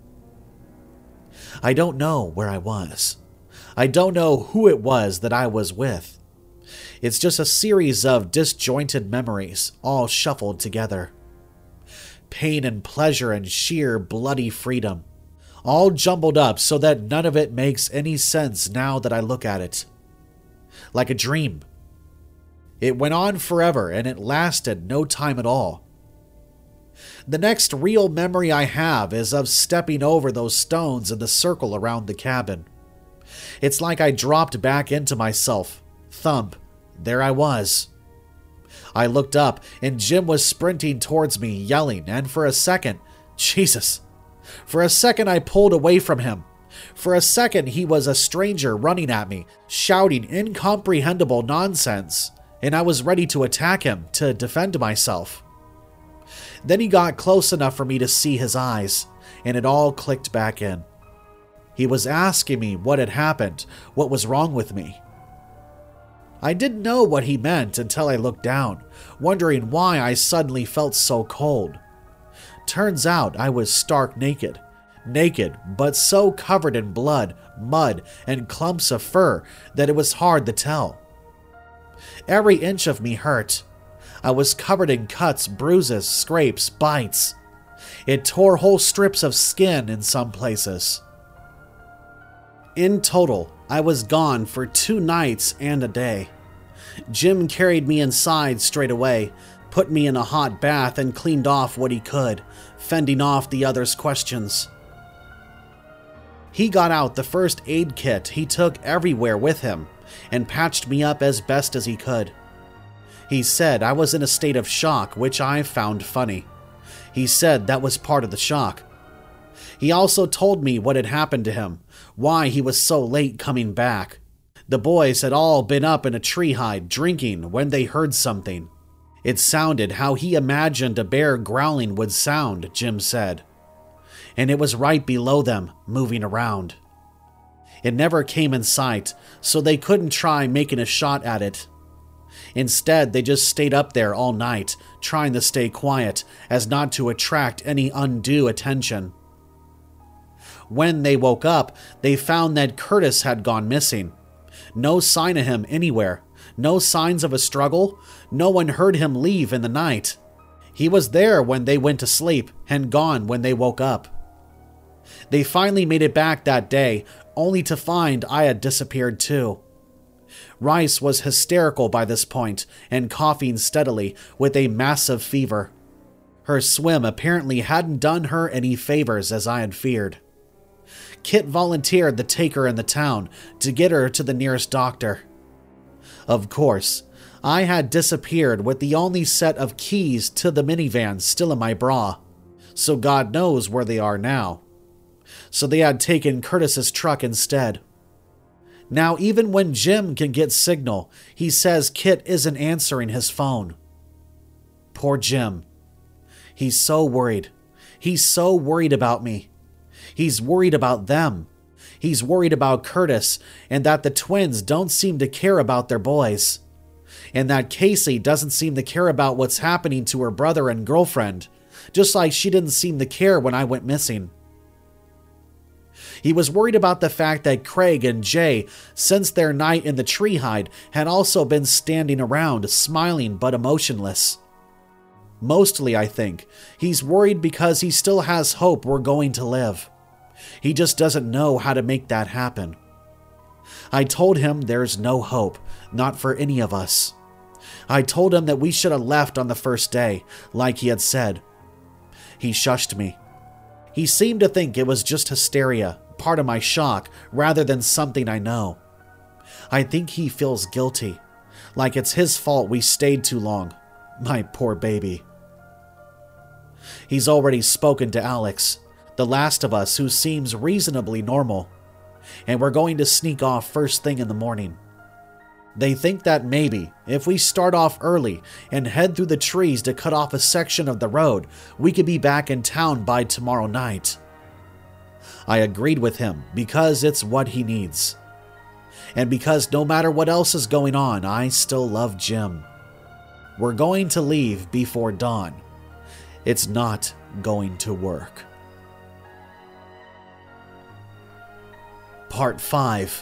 I don't know where I was. I don't know who it was that I was with. It's just a series of disjointed memories, all shuffled together. Pain and pleasure and sheer bloody freedom, all jumbled up so that none of it makes any sense now that I look at it. Like a dream. It went on forever and it lasted no time at all. The next real memory I have is of stepping over those stones in the circle around the cabin. It's like I dropped back into myself. Thump. There I was. I looked up, and Jim was sprinting towards me, yelling, and for a second, Jesus. For a second I pulled away from him. For a second he was a stranger running at me, shouting incomprehensible nonsense, and I was ready to attack him, to defend myself. Then he got close enough for me to see his eyes, and it all clicked back in. He was asking me what had happened, what was wrong with me. I didn't know what he meant until I looked down, wondering why I suddenly felt so cold. Turns out I was stark naked. Naked, but so covered in blood, mud, and clumps of fur that it was hard to tell. Every inch of me hurt. I was covered in cuts, bruises, scrapes, bites. It tore whole strips of skin in some places. In total, I was gone for two nights and a day. Jim carried me inside straight away, put me in a hot bath, and cleaned off what he could, fending off the others' questions. He got out the first aid kit he took everywhere with him, and patched me up as best as he could. He said I was in a state of shock, which I found funny. He said that was part of the shock. He also told me what had happened to him, why he was so late coming back. The boys had all been up in a tree hide drinking when they heard something. It sounded how he imagined a bear growling would sound, Jim said. And it was right below them, moving around. It never came in sight, so they couldn't try making a shot at it. Instead, they just stayed up there all night, trying to stay quiet, as not to attract any undue attention. When they woke up, they found that Curtis had gone missing. No sign of him anywhere, no signs of a struggle, no one heard him leave in the night. He was there when they went to sleep, and gone when they woke up. They finally made it back that day, only to find I had disappeared too. Rice was hysterical by this point, and coughing steadily, with a massive fever. Her swim apparently hadn't done her any favors, as I had feared. Kit volunteered to take her in the town, to get her to the nearest doctor. Of course, I had disappeared with the only set of keys to the minivan still in my bra, so God knows where they are now. So they had taken Curtis's truck instead. Now even when Jim can get signal, he says Kit isn't answering his phone. Poor Jim. He's so worried. He's so worried about me. He's worried about them. He's worried about Curtis, and that the twins don't seem to care about their boys. And that Casey doesn't seem to care about what's happening to her brother and girlfriend, just like she didn't seem to care when I went missing. He was worried about the fact that Craig and Jay, since their night in the tree hide, had also been standing around, smiling but emotionless. Mostly, I think, he's worried because he still has hope we're going to live. He just doesn't know how to make that happen. I told him there's no hope, not for any of us. I told him that we should have left on the first day, like he had said. He shushed me. He seemed to think it was just hysteria, part of my shock, rather than something I know. I think he feels guilty, like it's his fault we stayed too long. My poor baby. He's already spoken to Alex, the last of us who seems reasonably normal, and we're going to sneak off first thing in the morning. They think that maybe, if we start off early and head through the trees to cut off a section of the road, we could be back in town by tomorrow night. I agreed with him because it's what he needs. And because no matter what else is going on, I still love Jim. We're going to leave before dawn. It's not going to work. Part five.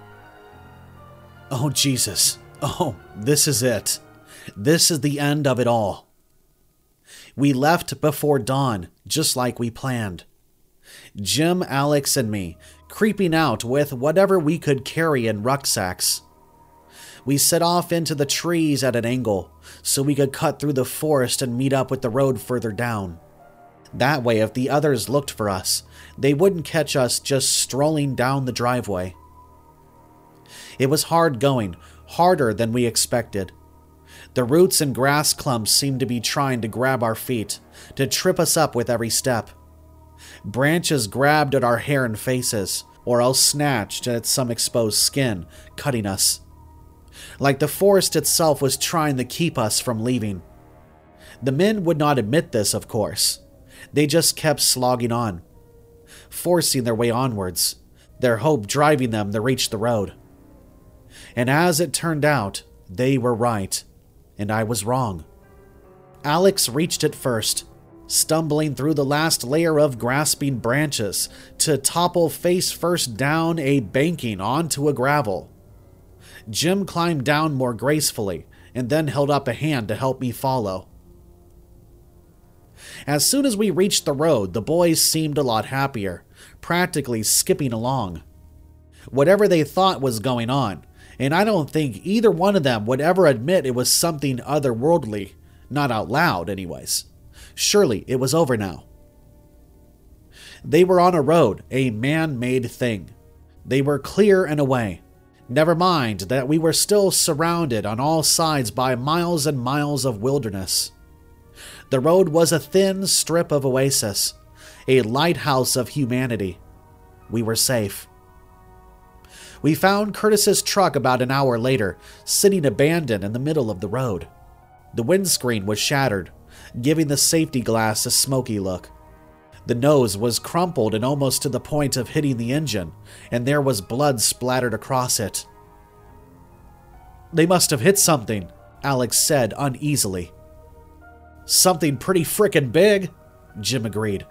Oh, Jesus. Oh, this is it. This is the end of it all. We left before dawn, just like we planned. Jim, Alex, and me, creeping out with whatever we could carry in rucksacks. We set off into the trees at an angle, so we could cut through the forest and meet up with the road further down. That way, if the others looked for us, they wouldn't catch us just strolling down the driveway. It was hard going, harder than we expected. The roots and grass clumps seemed to be trying to grab our feet, to trip us up with every step. Branches grabbed at our hair and faces, or else snatched at some exposed skin, cutting us. Like the forest itself was trying to keep us from leaving. The men would not admit this, of course. They just kept slogging on, forcing their way onwards, their hope driving them to reach the road. And as it turned out, they were right, and I was wrong. Alex reached it first, stumbling through the last layer of grasping branches to topple face first down a banking onto a gravel. Jim climbed down more gracefully and then held up a hand to help me follow. As soon as we reached the road, the boys seemed a lot happier, practically skipping along. Whatever they thought was going on, and I don't think either one of them would ever admit it was something otherworldly, not out loud anyways. Surely it was over now. They were on a road, a man-made thing. They were clear and away. Never mind that we were still surrounded on all sides by miles and miles of wilderness. The road was a thin strip of oasis, a lighthouse of humanity. We were safe. We found Curtis's truck about an hour later, sitting abandoned in the middle of the road. The windscreen was shattered, giving the safety glass a smoky look. The nose was crumpled and almost to the point of hitting the engine, and there was blood splattered across it. "They must have hit something," Alex said uneasily. "Something pretty frickin' big," Jim agreed.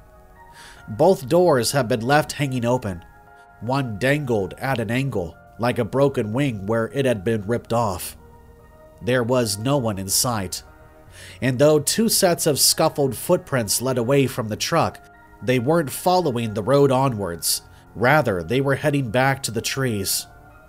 Both doors had been left hanging open. One dangled at an angle, like a broken wing where it had been ripped off. There was no one in sight. And though two sets of scuffled footprints led away from the truck, they weren't following the road onwards. Rather, they were heading back to the trees.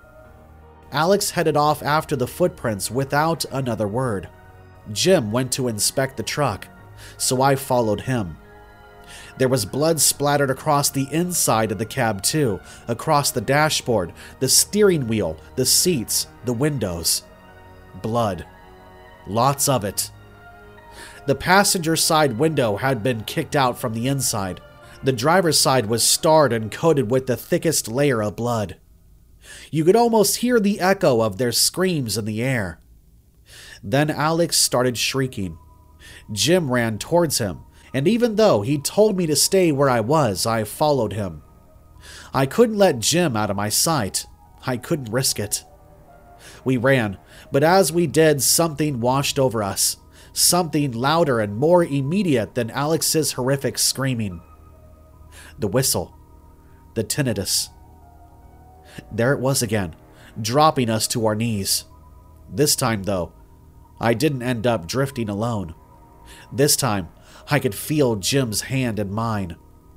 Alex headed off after the footprints without another word. Jim went to inspect the truck, so I followed him. There was blood splattered across the inside of the cab too, across the dashboard, the steering wheel, the seats, the windows. Blood. Lots of it. The passenger side window had been kicked out from the inside. The driver's side was starred and coated with the thickest layer of blood. You could almost hear the echo of their screams in the air. Then Alex started shrieking. Jim ran towards him, and even though he told me to stay where I was, I followed him. I couldn't let Jim out of my sight. I couldn't risk it. We ran, but as we did, something washed over us. Something louder and more immediate than Alex's horrific screaming. The whistle. The tinnitus. There it was again, dropping us to our knees. This time, though, I didn't end up drifting alone. This time, I could feel Jim's hand in mine.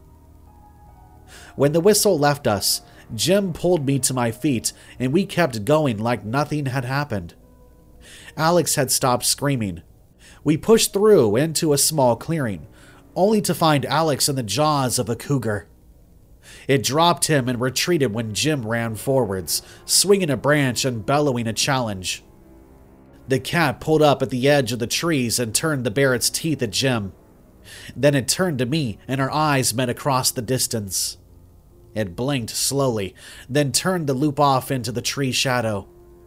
When the whistle left us, Jim pulled me to my feet, and we kept going like nothing had happened. Alex had stopped screaming. We pushed through into a small clearing, only to find Alex in the jaws of a cougar. It dropped him and retreated when Jim ran forwards, swinging a branch and bellowing a challenge. The cat pulled up at the edge of the trees and turned to bare its teeth at Jim. Then it turned to me, and our eyes met across the distance. It blinked slowly, then turned to loop off into the tree shadow.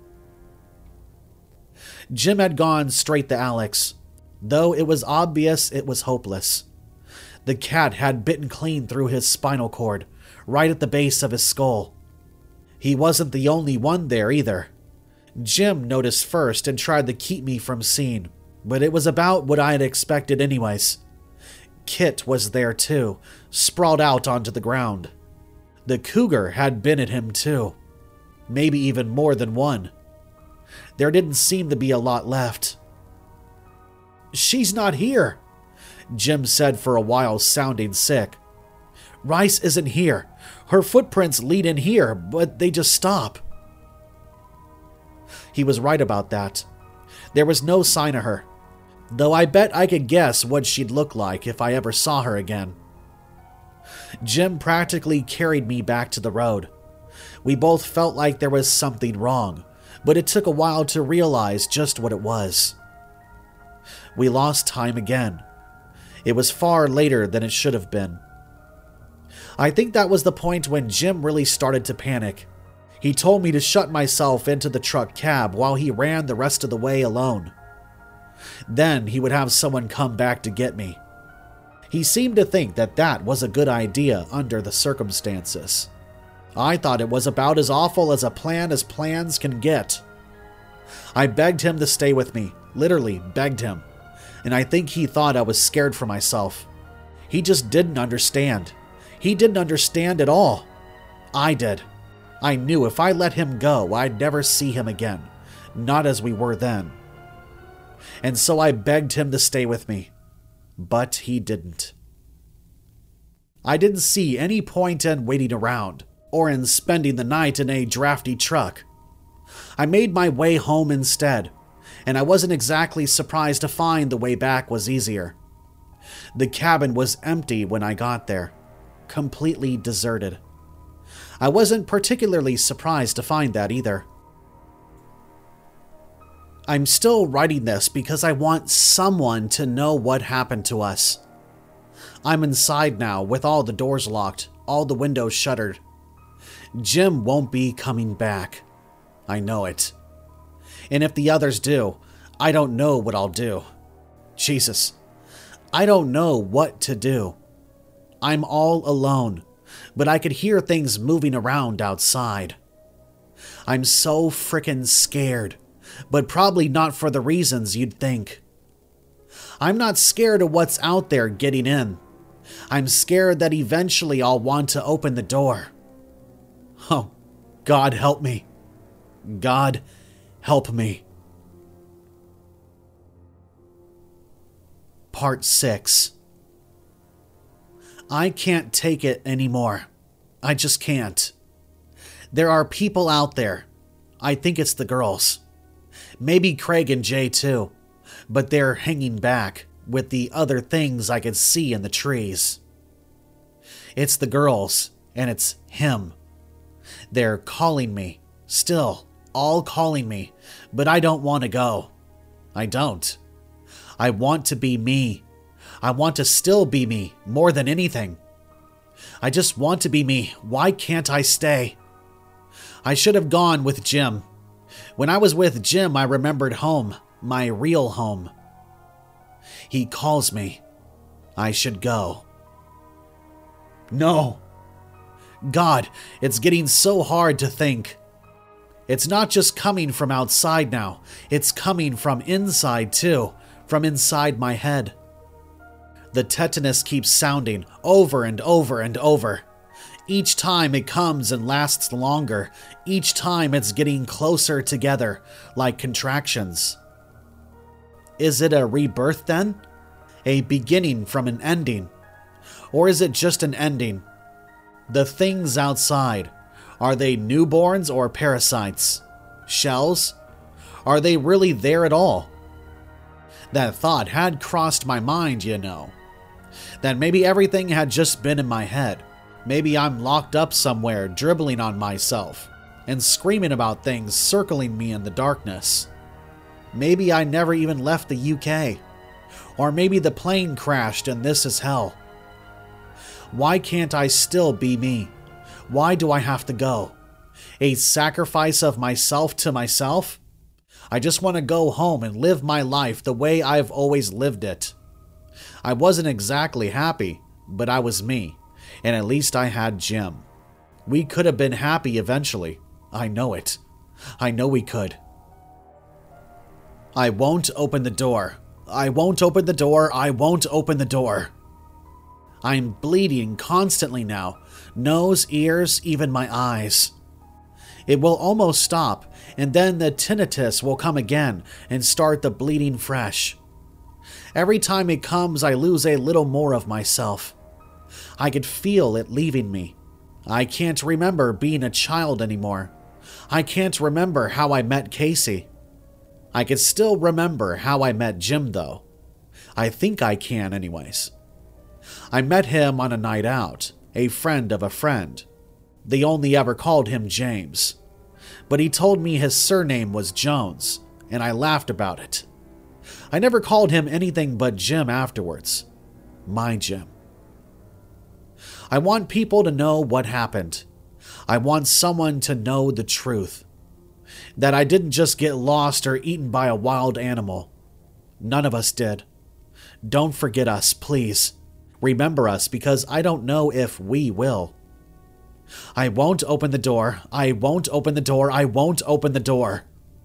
Jim had gone straight to Alex, though it was obvious it was hopeless. The cat had bitten clean through his spinal cord, right at the base of his skull. He wasn't the only one there either. Jim noticed first and tried to keep me from seeing, but it was about what I had expected anyways. Kit was there too, sprawled out onto the ground. The cougar had been at him too, maybe even more than one. There didn't seem to be a lot left. "She's not here," Jim said for a while, sounding sick. "Rice isn't here. Her footprints lead in here, but they just stop." He was right about that. There was no sign of her, though I bet I could guess what she'd look like if I ever saw her again. Jim practically carried me back to the road. We both felt like there was something wrong, but it took a while to realize just what it was. We lost time again. It was far later than it should have been. I think that was the point when Jim really started to panic. He told me to shut myself into the truck cab while he ran the rest of the way alone. Then he would have someone come back to get me. He seemed to think that that was a good idea under the circumstances. I thought it was about as awful as a plan as plans can get. I begged him to stay with me, literally begged him, and I think he thought I was scared for myself. He just didn't understand. He didn't understand at all. I did. I knew if I let him go, I'd never see him again, not as we were then. And so I begged him to stay with me, but he didn't. I didn't see any point in waiting around, or in spending the night in a drafty truck. I made my way home instead, and I wasn't exactly surprised to find the way back was easier. The cabin was empty when I got there, completely deserted. I wasn't particularly surprised to find that either. I'm still writing this because I want someone to know what happened to us. I'm inside now with all the doors locked, all the windows shuttered. Jim won't be coming back. I know it. And if the others do, I don't know what I'll do. Jesus, I don't know what to do. I'm all alone, but I could hear things moving around outside. I'm so frickin' scared, but probably not for the reasons you'd think. I'm not scared of what's out there getting in. I'm scared that eventually I'll want to open the door. Oh, God help me. God help me. Part six. I can't take it anymore. I just can't. There are people out there. I think it's the girls. Maybe Craig and Jay too, but they're hanging back with the other things I could see in the trees. It's the girls, and it's him. They're calling me, still, all calling me, but I don't want to go. I don't. I want to be me. I want to still be me, more than anything. I just want to be me. Why can't I stay? I should have gone with Jim. When I was with Jim, I remembered home, my real home. He calls me. I should go. No. God, it's getting so hard to think. It's not just coming from outside now. It's coming from inside too, from inside my head. The tetanus keeps sounding over and over and over. Each time it comes and lasts longer. Each time it's getting closer together, like contractions. Is it a rebirth then? A beginning from an ending? Or is it just an ending? The things outside, are they newborns or parasites? Shells? Are they really there at all? That thought had crossed my mind, you know. That maybe everything had just been in my head. Maybe I'm locked up somewhere, dribbling on myself, and screaming about things circling me in the darkness. Maybe I never even left the U K. Or maybe the plane crashed and this is hell. Why can't I still be me? Why do I have to go? A sacrifice of myself to myself? I just want to go home and live my life the way I've always lived it. I wasn't exactly happy, but I was me, and at least I had Jim. We could have been happy eventually. I know it. I know we could. I won't open the door. I won't open the door. I won't open the door. I'm bleeding constantly now. Nose, ears, even my eyes. It will almost stop, and then the tinnitus will come again and start the bleeding fresh. Every time it comes, I lose a little more of myself. I could feel it leaving me. I can't remember being a child anymore. I can't remember how I met Casey. I can still remember how I met Jim, though. I think I can anyways. I met him on a night out, a friend of a friend. They only ever called him James. But he told me his surname was Jones, and I laughed about it. I never called him anything but Jim afterwards. My Jim. I want people to know what happened. I want someone to know the truth. That I didn't just get lost or eaten by a wild animal. None of us did. Don't forget us, please. Remember us, because I don't know if we will. I won't open the door. I won't open the door. I won't open the door.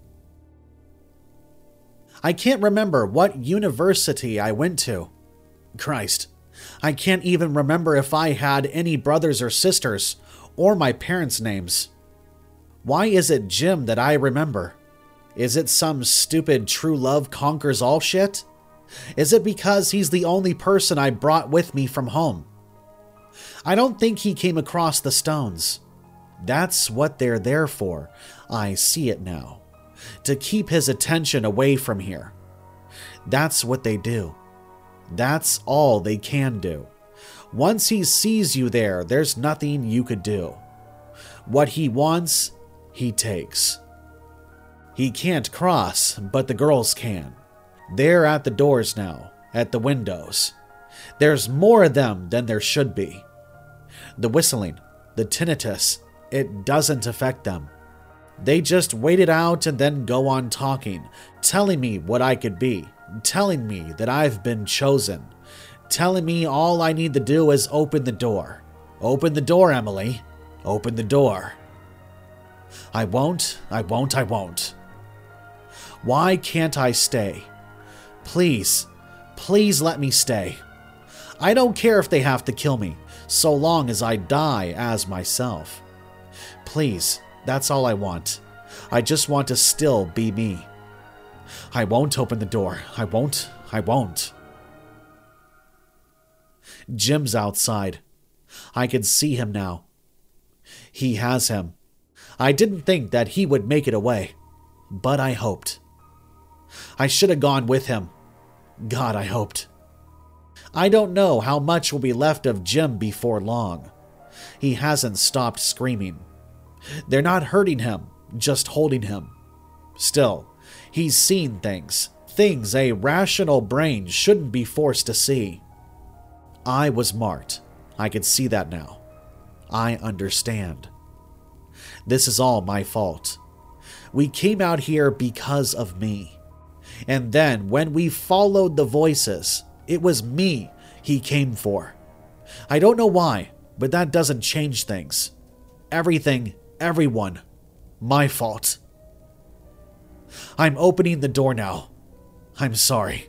I can't remember what university I went to. Christ, I can't even remember if I had any brothers or sisters, or my parents' names. Why is it Jim that I remember? Is it some stupid true love conquers all shit? Is it because he's the only person I brought with me from home? I don't think he came across the stones. That's what they're there for. I see it now. To keep his attention away from here. That's what they do. That's all they can do. Once he sees you there, there's nothing you could do. What he wants, he takes. He can't cross, but the girls can. They're at the doors now, at the windows. There's more of them than there should be. The whistling, the tinnitus, it doesn't affect them. They just wait it out and then go on talking, telling me what I could be, telling me that I've been chosen, telling me all I need to do is open the door. Open the door, Emily. Open the door. I won't, I won't, I won't. Why can't I stay? Please, please let me stay. I don't care if they have to kill me, so long as I die as myself. Please, that's all I want. I just want to still be me. I won't open the door. I won't. I won't. Jim's outside. I can see him now. He has him. I didn't think that he would make it away, but I hoped. I should have gone with him. God, I hoped. I don't know how much will be left of Jim before long. He hasn't stopped screaming. They're not hurting him, just holding him. Still, he's seen things, things a rational brain shouldn't be forced to see. I was marked. I can see that now. I understand. This is all my fault. We came out here because of me. And then when we followed the voices, it was me he came for. I don't know why, but that doesn't change things. Everything, everyone, my fault. I'm opening the door now. I'm sorry.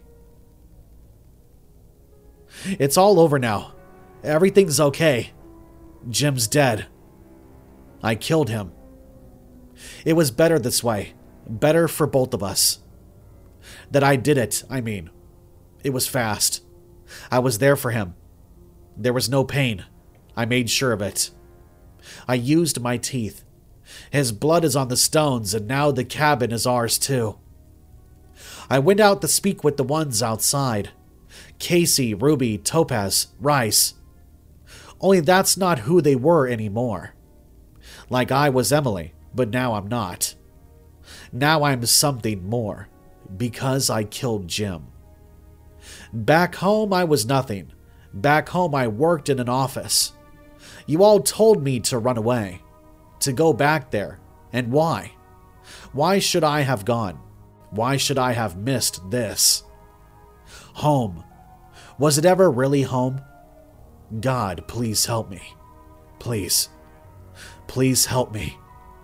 It's all over now. Everything's okay. Jim's dead. I killed him. It was better this way. Better for both of us. That I did it, I mean. It was fast. I was there for him. There was no pain. I made sure of it. I used my teeth. His blood is on the stones, and now the cabin is ours too. I went out to speak with the ones outside. Casey, Ruby, Topaz, Rice. Only that's not who they were anymore. Like I was Emily, but now I'm not. Now I'm something more, because I killed Jim. Back home, I was nothing. Back home, I worked in an office. You all told me to run away, to go back there. And why? Why should I have gone? Why should I have missed this? Home. Was it ever really home? God, please help me. Please. Please help me.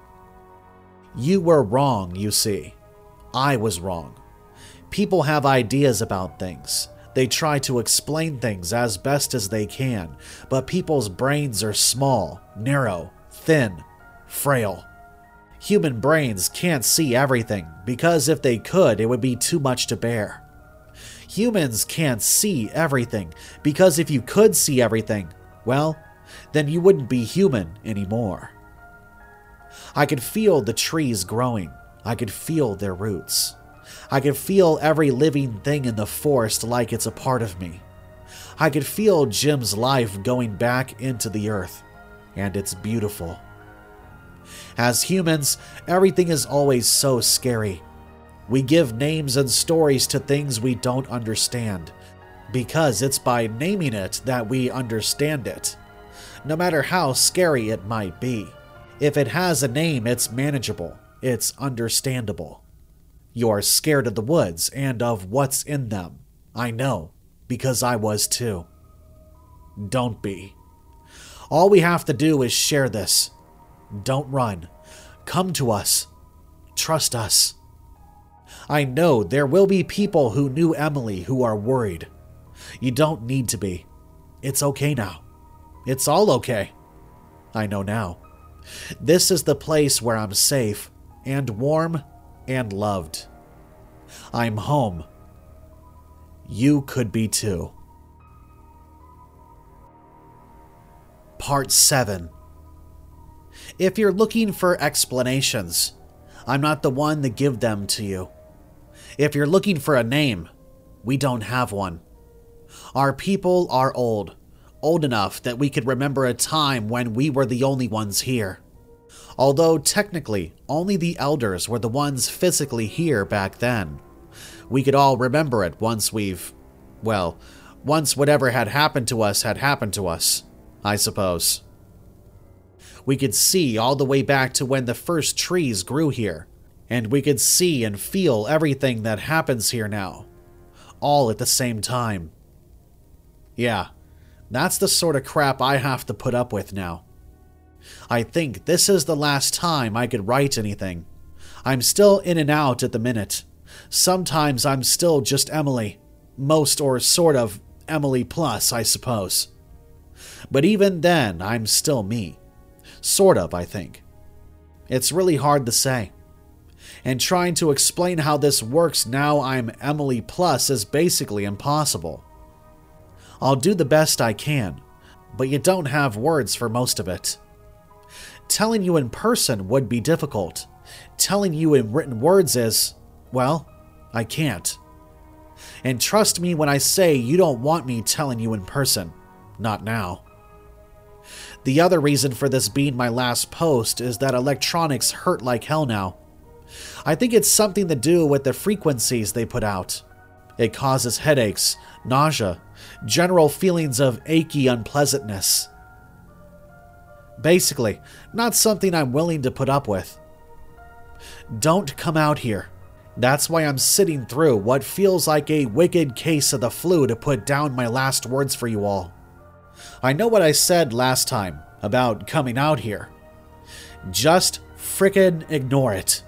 You were wrong, you see. I was wrong. People have ideas about things. They try to explain things as best as they can, but people's brains are small, narrow, thin, frail. Human brains can't see everything, because if they could, it would be too much to bear. Humans can't see everything, because if you could see everything, well, then you wouldn't be human anymore. I could feel the trees growing. I could feel their roots. I could feel every living thing in the forest like it's a part of me. I could feel Jim's life going back into the earth, and it's beautiful. As humans, everything is always so scary. We give names and stories to things we don't understand, because it's by naming it that we understand it, no matter how scary it might be. If it has a name, it's manageable, it's understandable. You're scared of the woods and of what's in them. I know, because I was too. Don't be. All we have to do is share this. Don't run. Come to us. Trust us. I know there will be people who knew Emily who are worried. You don't need to be. It's okay now. It's all okay. I know now. This is the place where I'm safe and warm and loved. I'm home. You could be too. Part seven. If you're looking for explanations, I'm not the one to give them to you. If you're looking for a name, we don't have one. Our people are old, old enough that we could remember a time when we were the only ones here. Although technically, only the elders were the ones physically here back then. We could all remember it once we've, well, once whatever had happened to us had happened to us, I suppose. We could see all the way back to when the first trees grew here, and we could see and feel everything that happens here now, all at the same time. Yeah, that's the sort of crap I have to put up with now. I think this is the last time I could write anything. I'm still in and out at the minute. Sometimes I'm still just Emily. Most or sort of Emily plus, I suppose. But even then, I'm still me. Sort of, I think. It's really hard to say. And trying to explain how this works now I'm Emily plus is basically impossible. I'll do the best I can, but you don't have words for most of it. Telling you in person would be difficult. Telling you in written words is, well, I can't. And trust me when I say you don't want me telling you in person. Not now. The other reason for this being my last post is that electronics hurt like hell now. I think it's something to do with the frequencies they put out. It causes headaches, nausea, general feelings of achy unpleasantness. Basically, not something I'm willing to put up with. Don't come out here. That's why I'm sitting through what feels like a wicked case of the flu to put down my last words for you all. I know what I said last time about coming out here. Just frickin' ignore it.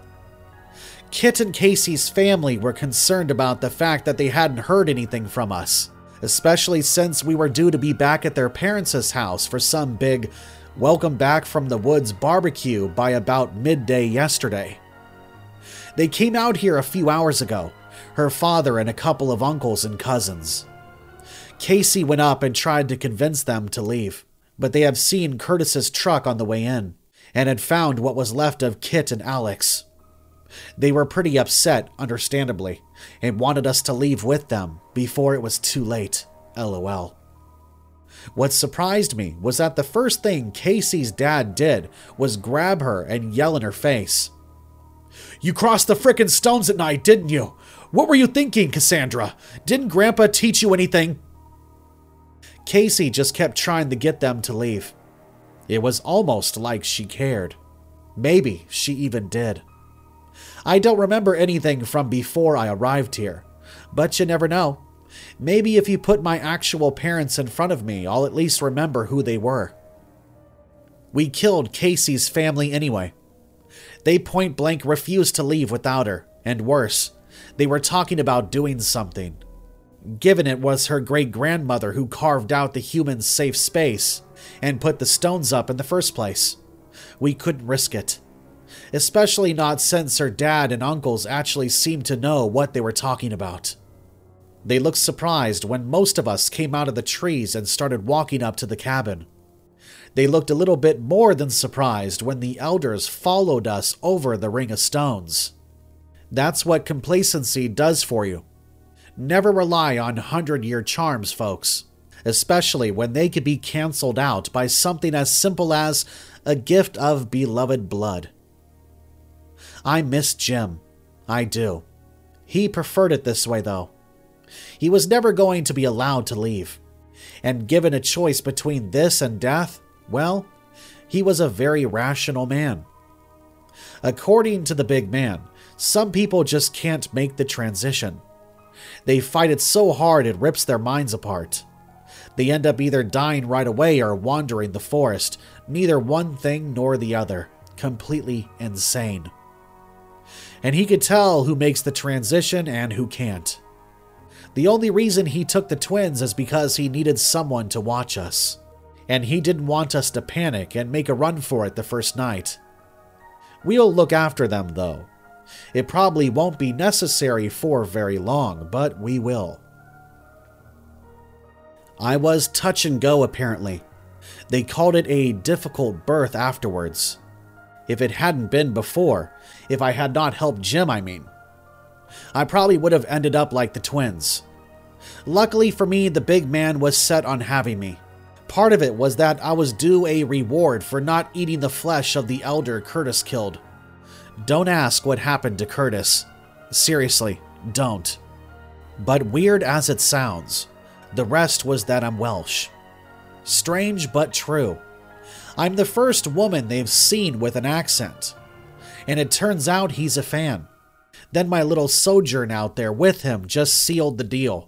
Kit and Casey's family were concerned about the fact that they hadn't heard anything from us, especially since we were due to be back at their parents' house for some big welcome back from the woods barbecue by about midday yesterday. They came out here a few hours ago, her father and a couple of uncles and cousins. Casey went up and tried to convince them to leave, but they have seen Curtis's truck on the way in, and had found what was left of Kit and Alex. They were pretty upset, understandably, and wanted us to leave with them before it was too late, lol. What surprised me was that the first thing Casey's dad did was grab her and yell in her face. You crossed the frickin' stones at night, didn't you? What were you thinking, Cassandra? Didn't Grandpa teach you anything? Casey just kept trying to get them to leave. It was almost like she cared. Maybe she even did. I don't remember anything from before I arrived here, but you never know. Maybe if you put my actual parents in front of me, I'll at least remember who they were. We killed Casey's family anyway. They point blank refused to leave without her, and worse, they were talking about doing something. Given it was her great-grandmother who carved out the human safe space and put the stones up in the first place. We couldn't risk it. Especially not since her dad and uncles actually seemed to know what they were talking about. They looked surprised when most of us came out of the trees and started walking up to the cabin. They looked a little bit more than surprised when the elders followed us over the ring of stones. That's what complacency does for you. Never rely on hundred-year charms, folks, especially when they could be canceled out by something as simple as a gift of beloved blood. I miss Jim. I do. He preferred it this way, though. He was never going to be allowed to leave. And given a choice between this and death, well, he was a very rational man. According to the big man, some people just can't make the transition. They fight it so hard it rips their minds apart. They end up either dying right away or wandering the forest, neither one thing nor the other. Completely insane. And he could tell who makes the transition and who can't. The only reason he took the twins is because he needed someone to watch us. And he didn't want us to panic and make a run for it the first night. We'll look after them, though. It probably won't be necessary for very long, but we will. I was touch and go, apparently. They called it a difficult birth afterwards. If it hadn't been before, if I had not helped Jim, I mean. I probably would have ended up like the twins. Luckily for me, the big man was set on having me. Part of it was that I was due a reward for not eating the flesh of the elder Curtis killed. Don't ask what happened to Curtis. Seriously, don't. But weird as it sounds, the rest was that I'm Welsh. Strange but true. I'm the first woman they've seen with an accent. And it turns out he's a fan. Then my little sojourn out there with him just sealed the deal.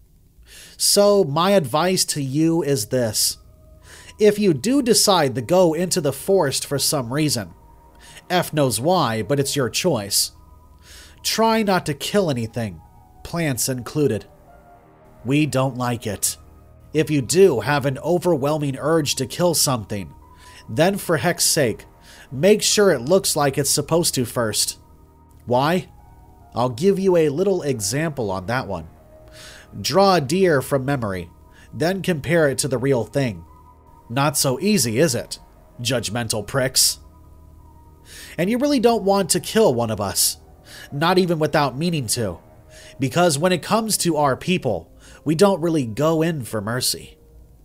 So my advice to you is this. If you do decide to go into the forest for some reason, F knows why, but it's your choice. Try not to kill anything, plants included. We don't like it. If you do have an overwhelming urge to kill something, then for heck's sake, make sure it looks like it's supposed to first. Why? I'll give you a little example on that one. Draw a deer from memory, then compare it to the real thing. Not so easy, is it? Judgmental pricks. And you really don't want to kill one of us, not even without meaning to, because when it comes to our people, we don't really go in for mercy.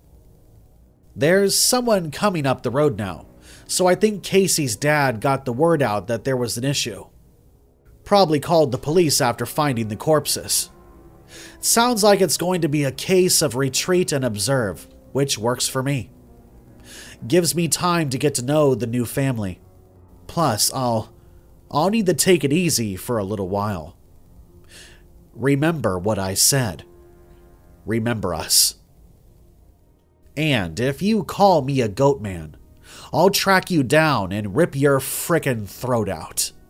There's someone coming up the road now, so I think Casey's dad got the word out that there was an issue. Probably called the police after finding the corpses. Sounds like it's going to be a case of retreat and observe, which works for me. Gives me time to get to know the new family. Plus, I'll, I'll need to take it easy for a little while. Remember what I said. Remember us. And if you call me a goat man, I'll track you down and rip your frickin' throat out.